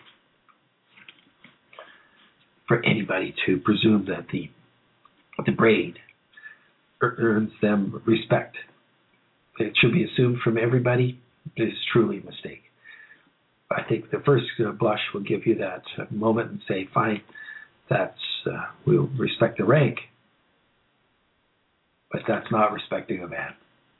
for anybody to presume that the the braid earns them respect, it should be assumed from everybody, is truly a mistake. I think the first uh, blush will give you that uh, moment and say, fine, that's uh, we'll respect the rank, but that's not respecting a man.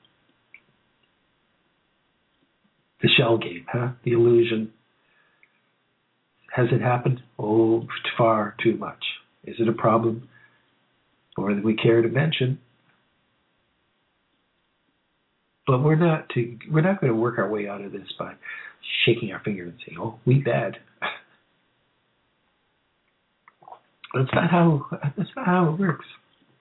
The shell game, huh? The illusion. Has it happened? Oh, far too much. Is it a problem? More than we care to mention. But we're not to, we're not going to work our way out of this by shaking our finger and saying, "Oh, we bad." That's not how. That's not how it works.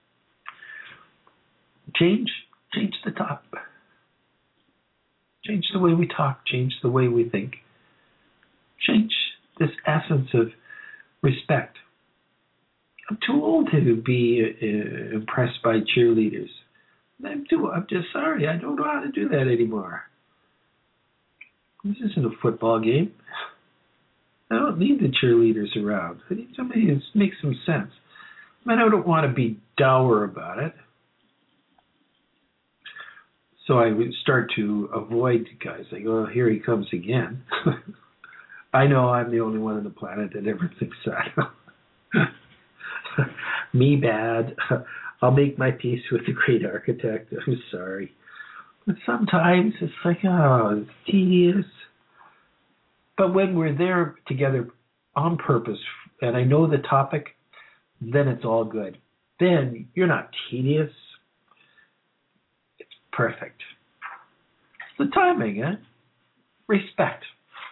Change, change the top. Change the way we talk. Change the way we think. Change this essence of respect. I'm too old to be uh, impressed by cheerleaders. I'm too. I'm just sorry. I don't know how to do that anymore. This isn't a football game. I don't need the cheerleaders around. I need somebody who makes some sense. I mean, I don't want to be dour about it. So I would start to avoid guys like, oh, here he comes again. I know I'm the only one on the planet that ever thinks that. Me bad. I'll make my peace with the great architect. I'm sorry. But sometimes it's like, oh, it's tedious. But when we're there together on purpose, and I know the topic, then it's all good. Then you're not tedious. It's perfect. It's the timing, eh? Respect.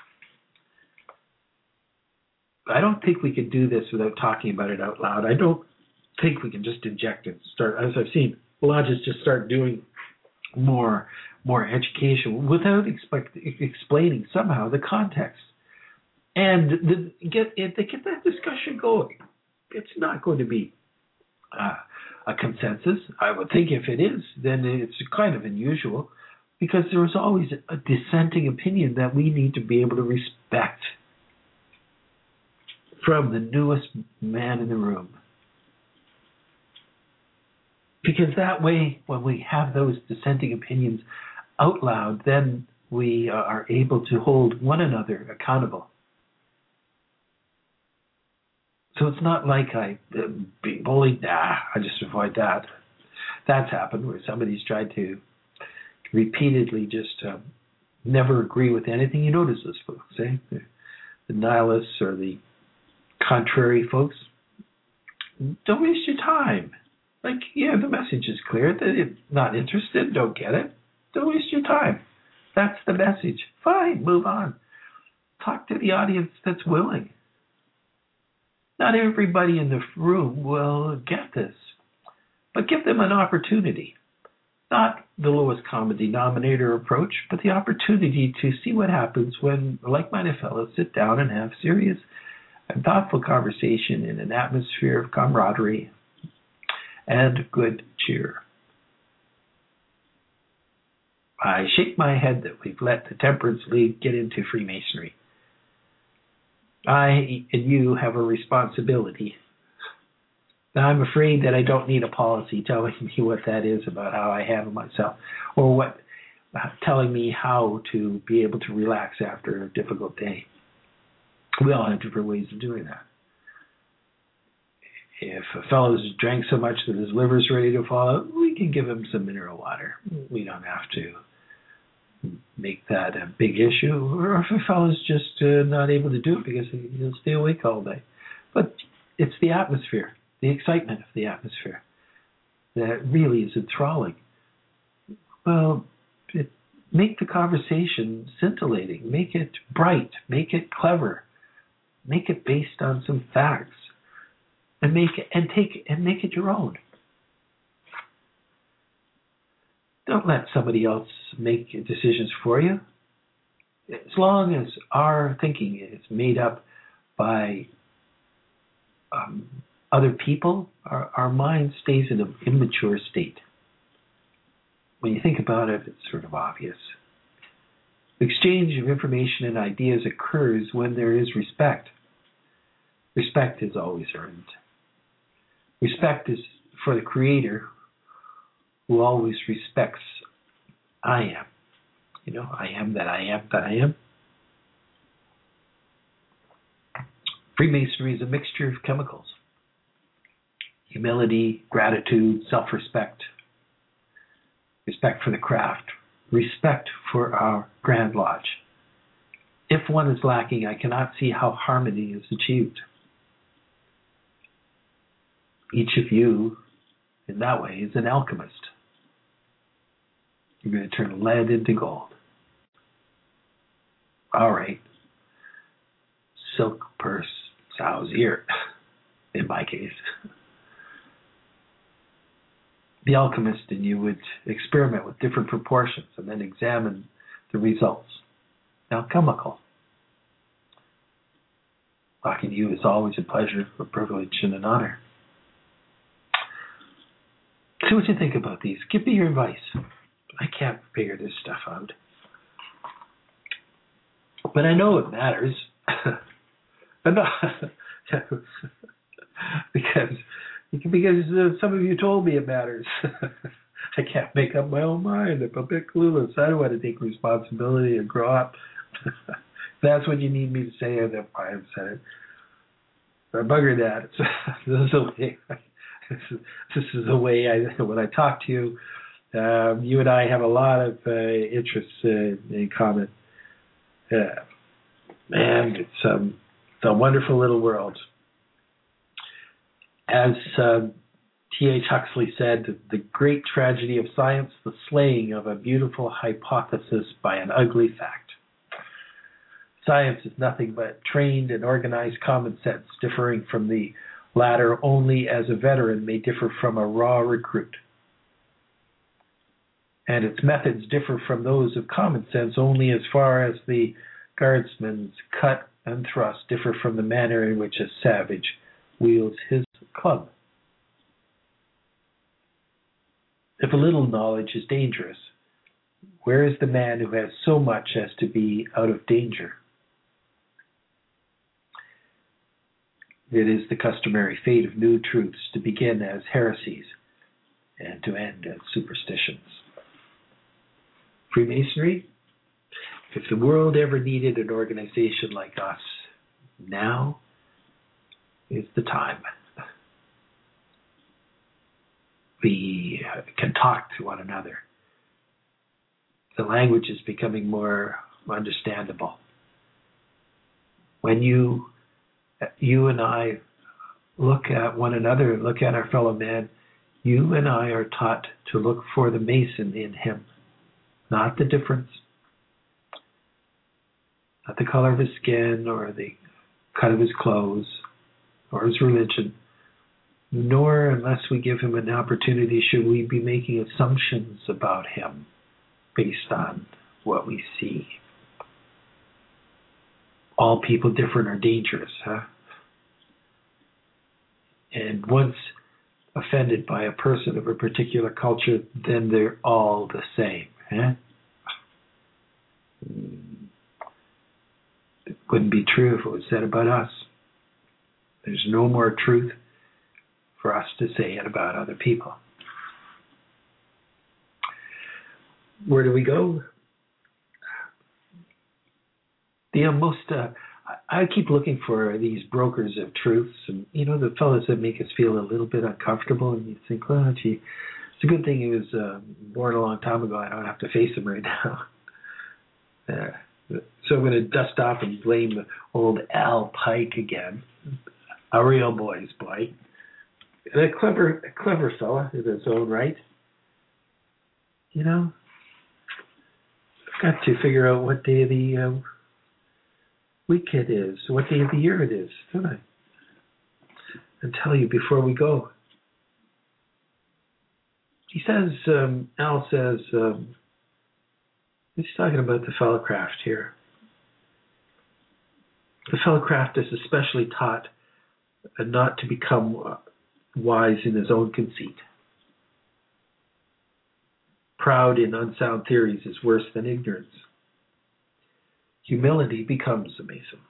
I don't think we can do this without talking about it out loud. I don't think we can just inject it. Start, as I've seen, lodges just start doing more more education without expect, explaining somehow the context, and the, get it, they get that discussion going. It's not going to be uh, a consensus. I would think if it is, then it's kind of unusual, because there is always a dissenting opinion that we need to be able to respect from the newest man in the room. Because that way, when we have those dissenting opinions out loud, then we are able to hold one another accountable. So it's not like I uh, be bullied. Nah, I just avoid that. That's happened where somebody's tried to repeatedly just um, never agree with anything. You notice this, folks, eh? The, the nihilists or the contrary folks. Don't waste your time. Like, yeah, the message is clear. They're not interested, don't get it. Don't waste your time. That's the message. Fine, move on. Talk to the audience that's willing. Not everybody in the room will get this, but give them an opportunity. Not the lowest common denominator approach, but the opportunity to see what happens when like-minded fellows sit down and have serious and thoughtful conversation in an atmosphere of camaraderie and good cheer. I shake my head that we've let the Temperance League get into Freemasonry. I and you have a responsibility. I'm afraid that I don't need a policy telling me what that is about how I handle myself, or what uh, telling me how to be able to relax after a difficult day. We all have different ways of doing that. If a fellow's drank so much that his liver's ready to fall out, we can give him some mineral water. We don't have to make that a big issue. Or if a fellow's just uh, not able to do it because he'll stay awake all day. But it's the atmosphere, the excitement of the atmosphere that really is enthralling. Well, it, make the conversation scintillating. Make it bright. Make it clever. Make it based on some facts. And make it and take and make it your own. Don't let somebody else make decisions for you. As long as our thinking is made up by um, other people, our, our mind stays in an immature state. When you think about it, it's sort of obvious. The exchange of information and ideas occurs when there is respect. Respect is always earned. Respect is for the Creator, who always respects I am. You know, I am that I am that I am. Freemasonry is a mixture of chemicals. Humility, gratitude, self-respect, respect for the craft, respect for our Grand Lodge. If one is lacking, I cannot see how harmony is achieved. Each of you, in that way, is an alchemist. You're going to turn lead into gold. All right. Silk purse, sow's ear, in my case. The alchemist in you would experiment with different proportions and then examine the results. Alchemical. Talking to you is always a pleasure, a privilege, and an honor. See what you think about these. Give me your advice. I can't figure this stuff out. But I know it matters. But no, because because uh, some of you told me it matters. I can't make up my own mind. I'm a bit clueless. I don't want to take responsibility and grow up. If that's what you need me to say, then I have said it. But bugger that. This is a way. This is, this is the way I, when I talk to you, um, you and I have a lot of uh, interests uh, in common. Uh, man, it's, um, it's a wonderful little world. As um, T H Huxley said, the great tragedy of science, the slaying of a beautiful hypothesis by an ugly fact. Science is nothing but trained and organized common sense, differing from the latter only as a veteran may differ from a raw recruit. And its methods differ from those of common sense only as far as the guardsman's cut and thrust differ from the manner in which a savage wields his club. If a little knowledge is dangerous, where is the man who has so much as to be out of danger? It is the customary fate of new truths to begin as heresies and to end as superstitions. Freemasonry, if the world ever needed an organization like us, now is the time. We can talk to one another. The language is becoming more understandable. When you You and I look at one another and look at our fellow man, you and I are taught to look for the Mason in him, not the difference, not the color of his skin or the cut of his clothes or his religion, nor unless we give him an opportunity should we be making assumptions about him based on what we see. All people different are dangerous, huh? And once offended by a person of a particular culture, then they're all the same, huh? It wouldn't be true if it was said about us. There's no more truth for us to say it about other people. Where do we go? You know, most, uh, I keep looking for these brokers of truths, and, you know, the fellows that make us feel a little bit uncomfortable, and you think, well, gee, it's a good thing he was uh, born a long time ago. I don't have to face him right now. Uh, so I'm going to dust off and blame old Al Pike again, a real boy's boy, and a clever, a clever fella in his own right. You know, I've got to figure out what day of the uh, week it is, what day of the year it is, don't I? And tell you before we go. He says, um, Al says, um, he's talking about the fellowcraft here. The fellowcraft is especially taught not to become wise in his own conceit. Proud in unsound theories is worse than ignorance. Humility becomes a mason.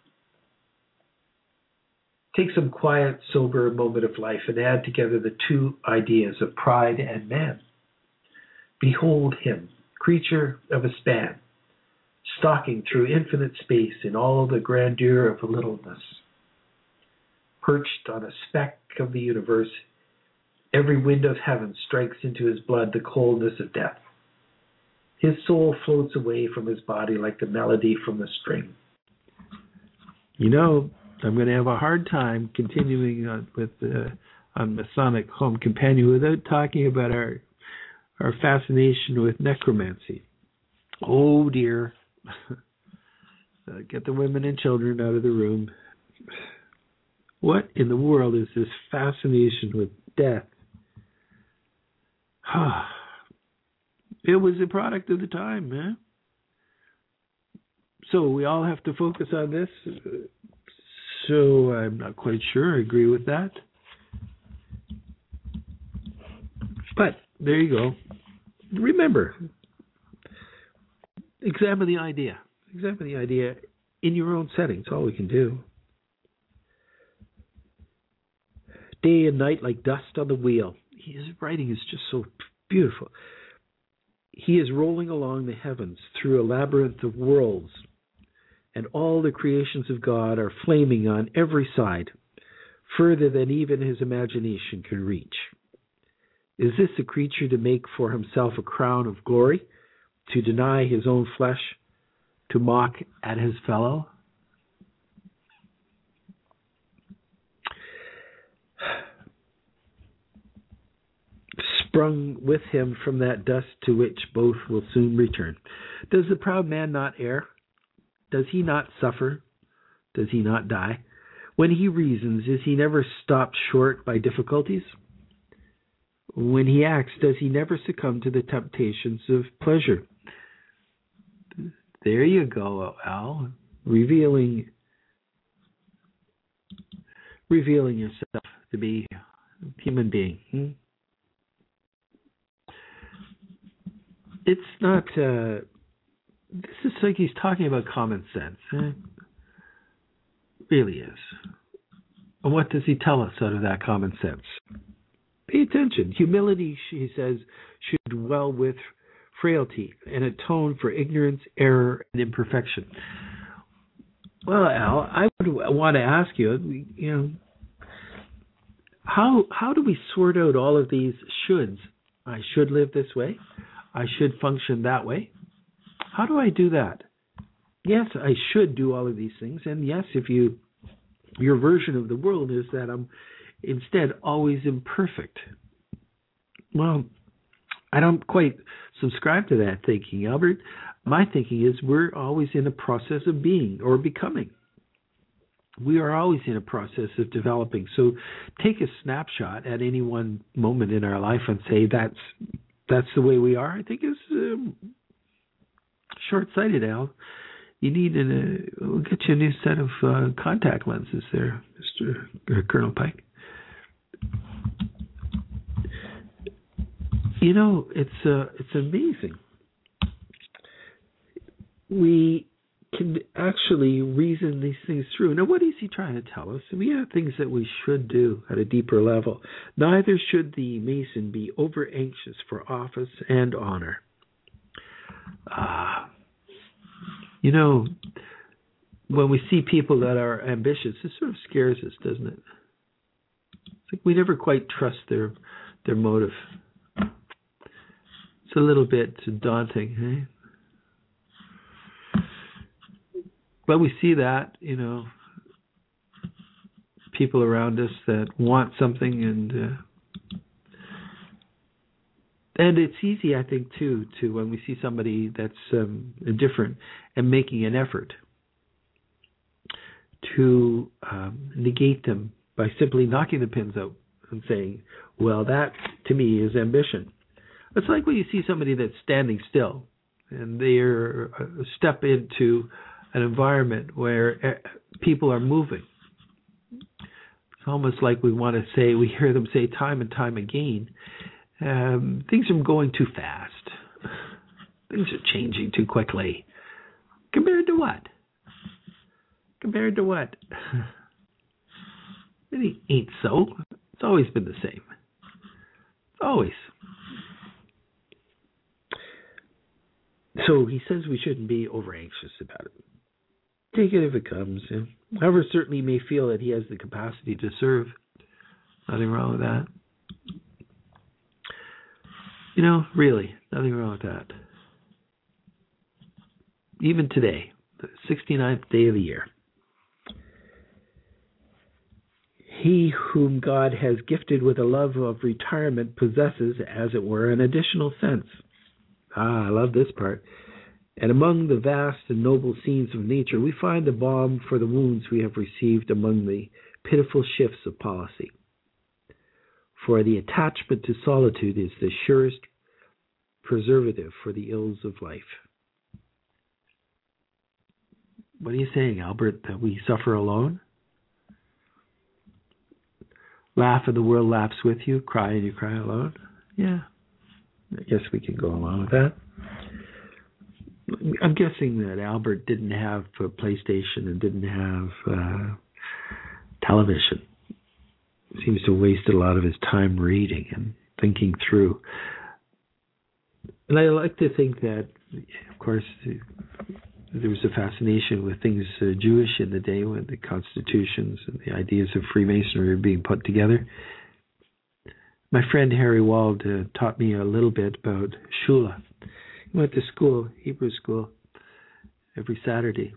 Take some quiet, sober moment of life and add together the two ideas of pride and man. Behold him, creature of a span, stalking through infinite space in all the grandeur of littleness. Perched on a speck of the universe, every wind of heaven strikes into his blood the coldness of death. His soul floats away from his body like the melody from the string. You know, I'm going to have a hard time continuing on with uh, on Masonic Home Companion without talking about our our fascination with necromancy. Oh dear. uh, get the women and children out of the room. What in the world is this fascination with death? It was a product of the time, man. So we all have to focus on this. So I'm not quite sure I agree with that. But there you go. Remember, examine the idea. Examine the idea in your own setting. It's all we can do. Day and night like dust on the wheel. His writing is just so beautiful. He is rolling along the heavens through a labyrinth of worlds, and all the creations of God are flaming on every side, further than even his imagination can reach. Is this a creature to make for himself a crown of glory, to deny his own flesh, to mock at his fellow? Sprung with him from that dust to which both will soon return. Does the proud man not err? Does he not suffer? Does he not die? When he reasons, is he never stopped short by difficulties? When he acts, does he never succumb to the temptations of pleasure? There you go, Al, revealing revealing yourself to be a human being. Hmm? It's not, uh, this is like he's talking about common sense. Eh? Really is. And what does he tell us out of that common sense? Pay attention. Humility, she says, should dwell with frailty and atone for ignorance, error, and imperfection. Well, Al, I would want to ask you, you know, how how do we sort out all of these shoulds? I should live this way. I should function that way. How do I do that? Yes, I should do all of these things. And yes, if you, your version of the world is that I'm instead always imperfect. Well, I don't quite subscribe to that thinking, Albert. My thinking is we're always in a process of being or becoming. We are always in a process of developing. So take a snapshot at any one moment in our life and say that's that's the way we are. I think is um, short-sighted, Al. You need an, uh, we'll get you a new set of uh, contact lenses there, Mister Uh, Colonel Pike. You know, it's uh, it's amazing. we can actually reason these things through. Now, what is he trying to tell us? We have things that we should do at a deeper level. Neither should the Mason be over anxious for office and honor. Ah, uh, you know, when we see people that are ambitious, it sort of scares us, doesn't it? It's like we never quite trust their their motive. It's a little bit daunting, eh? But we see that, you know, people around us that want something, and uh, and it's easy, I think, too, to when we see somebody that's um, different and making an effort to um, negate them by simply knocking the pins out and saying, well, that to me is ambition. It's like when you see somebody that's standing still and they're a step into an environment where people are moving. It's almost like we want to say, we hear them say time and time again, um, things are going too fast. Things are changing too quickly. Compared to what? Compared to what? It ain't so. It's always been the same. Always. So he says we shouldn't be over anxious about it. Take it if it comes. Yeah. However, certainly he may feel that he has the capacity to serve. Nothing wrong with that. You know, really, nothing wrong with that. Even today, the sixty-ninth day of the year, he whom God has gifted with a love of retirement possesses, as it were, an additional sense. Ah, I love this part. And among the vast and noble scenes of nature, we find the balm for the wounds we have received among the pitiful shifts of policy. For the attachment to solitude is the surest preservative for the ills of life. What are you saying, Albert, that we suffer alone? Laugh and the world laughs with you, cry and you cry alone? Yeah, I guess we can go along with that. I'm guessing that Albert didn't have a PlayStation and didn't have uh, television. He seems to have wasted a lot of his time reading and thinking through. And I like to think that, of course, there was a fascination with things uh, Jewish in the day when the constitutions and the ideas of Freemasonry were being put together. My friend Harry Wald uh, taught me a little bit about Shula. He went to school, Hebrew school, every Saturday.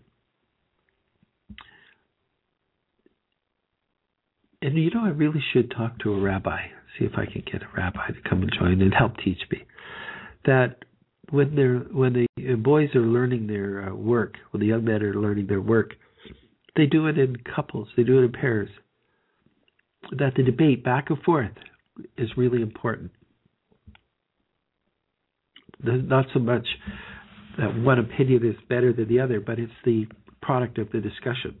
And, you know, I really should talk to a rabbi, see if I can get a rabbi to come and join and help teach me. That when they're when the boys are learning their uh, work, when the young men are learning their work, they do it in couples, they do it in pairs. That the debate back and forth is really important. There's not so much that one opinion is better than the other, but it's the product of the discussion.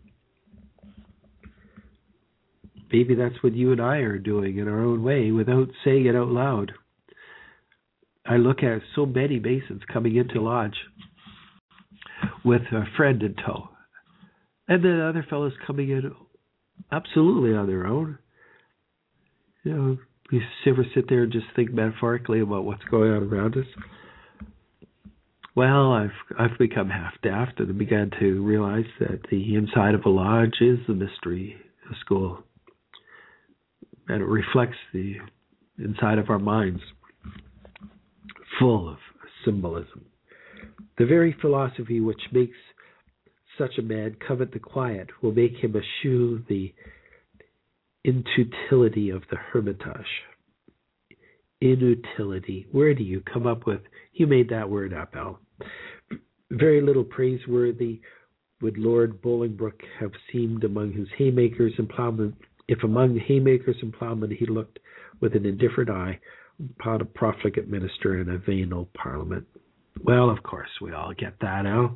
Maybe that's what you and I are doing in our own way without saying it out loud. I look at so many Masons coming into Lodge with a friend in tow. And then other fellows coming in absolutely on their own. You know, we ever sit there and just think metaphorically about what's going on around us? Well, I've I've become half daft and began to realize that the inside of a lodge is the mystery school. And it reflects the inside of our minds, full of symbolism. The very philosophy which makes such a man covet the quiet will make him eschew the inutility of the hermitage. Inutility. Where do you come up with? You made that word up, Al. Very little praiseworthy would Lord Bolingbroke have seemed among his haymakers and ploughmen, if among the haymakers and ploughmen he looked with an indifferent eye upon a profligate minister in a vain old parliament. Well, of course, we all get that, Al.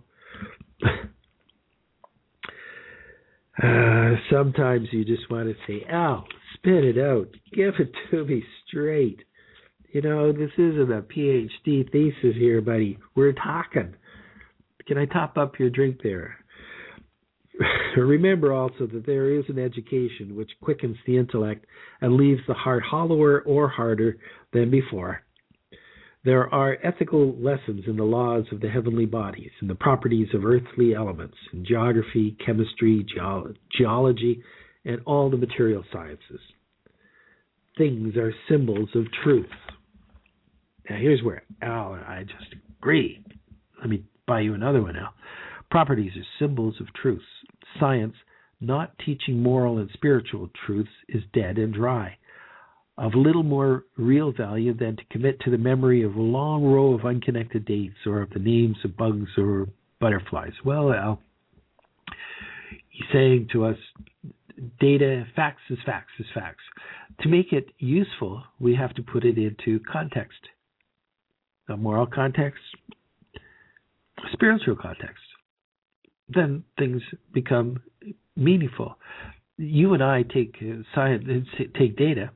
uh, sometimes you just want to say, Al, spit it out. Give it to me straight. You know, this isn't a P H D thesis here, buddy. We're talking. Can I top up your drink there? Remember also that there is an education which quickens the intellect and leaves the heart hollower or harder than before. There are ethical lessons in the laws of the heavenly bodies and the properties of earthly elements in geography, chemistry, geolo- geology, and all the material sciences. Things are symbols of truth. Now here's where Al and I just agree. Let me buy you another one, Al. Properties are symbols of truths. Science, not teaching moral and spiritual truths, is dead and dry, of little more real value than to commit to the memory of a long row of unconnected dates or of the names of bugs or butterflies. Well, Al, he's saying to us, data, facts is facts is facts. To make it useful, we have to put it into context. A moral context, a spiritual context. Then things become meaningful. You and I take uh, science, take data.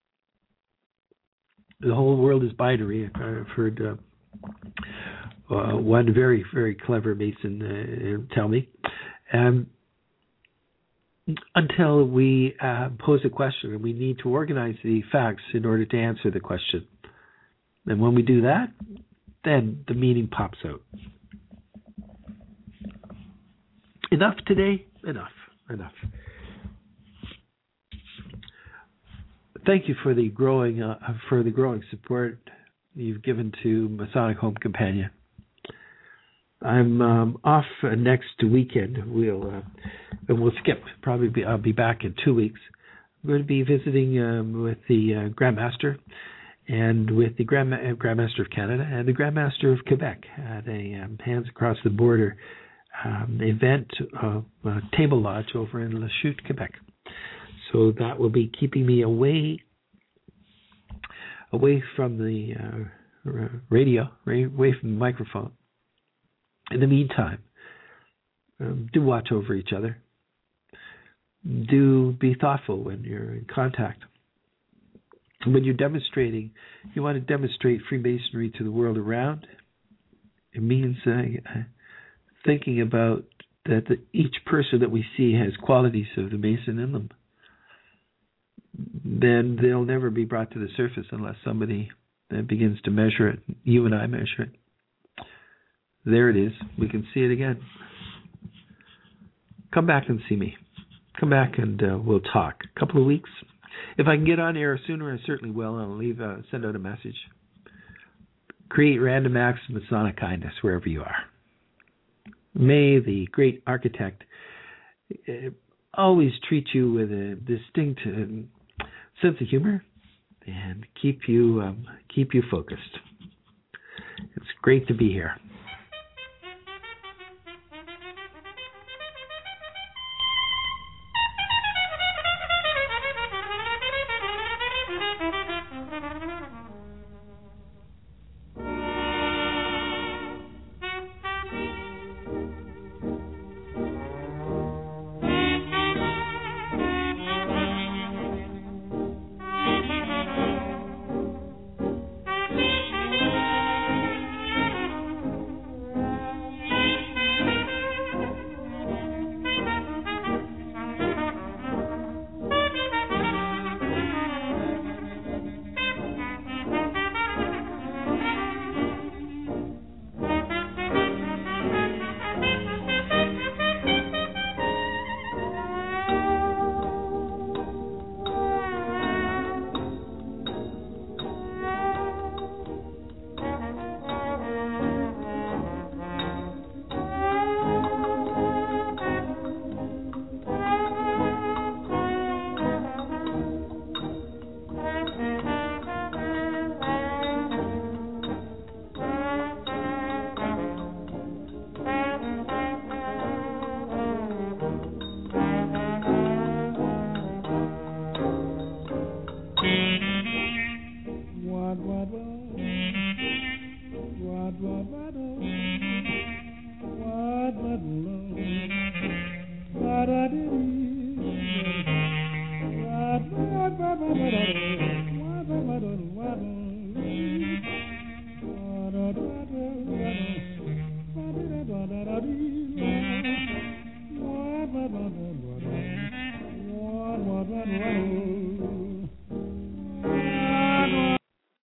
The whole world is binary. I've heard uh, uh, one very, very clever Mason uh, tell me. Um, until we uh, pose a question, and we need to organize the facts in order to answer the question. And when we do that, then the meaning pops out. Enough today? Enough. Enough. Thank you for the growing uh, for the growing support you've given to Masonic Home Companion. I'm um, off uh, next weekend. We'll uh, and we'll skip. Probably be, I'll be back in two weeks. I'm going to be visiting um, with the uh, Grand Master and with the Grand, uh, Grand Master of Canada and the Grand Master of Quebec at a um, Hands Across the Border Um, event, uh, uh, table lodge over in Lachute, Quebec. So that will be keeping me away, away from the uh, radio, away from the microphone. In the meantime, um, do watch over each other. Do be thoughtful when you're in contact. When you're demonstrating, you want to demonstrate Freemasonry to the world around. It means uh, thinking about that the, each person that we see has qualities of the Mason in them. Then they'll never be brought to the surface unless somebody uh, begins to measure it. You and I measure it. There it is. We can see it again. Come back and see me. Come back and uh, we'll talk. A couple of weeks. If I can get on air sooner, I certainly will. I'll leave, uh, send out a message. Create random acts of Masonic kindness wherever you are. May the great architect uh, always treat you with a distinct uh, sense of humor and keep you um, keep you focused. It's great to be here. What, what, what? What, what, what?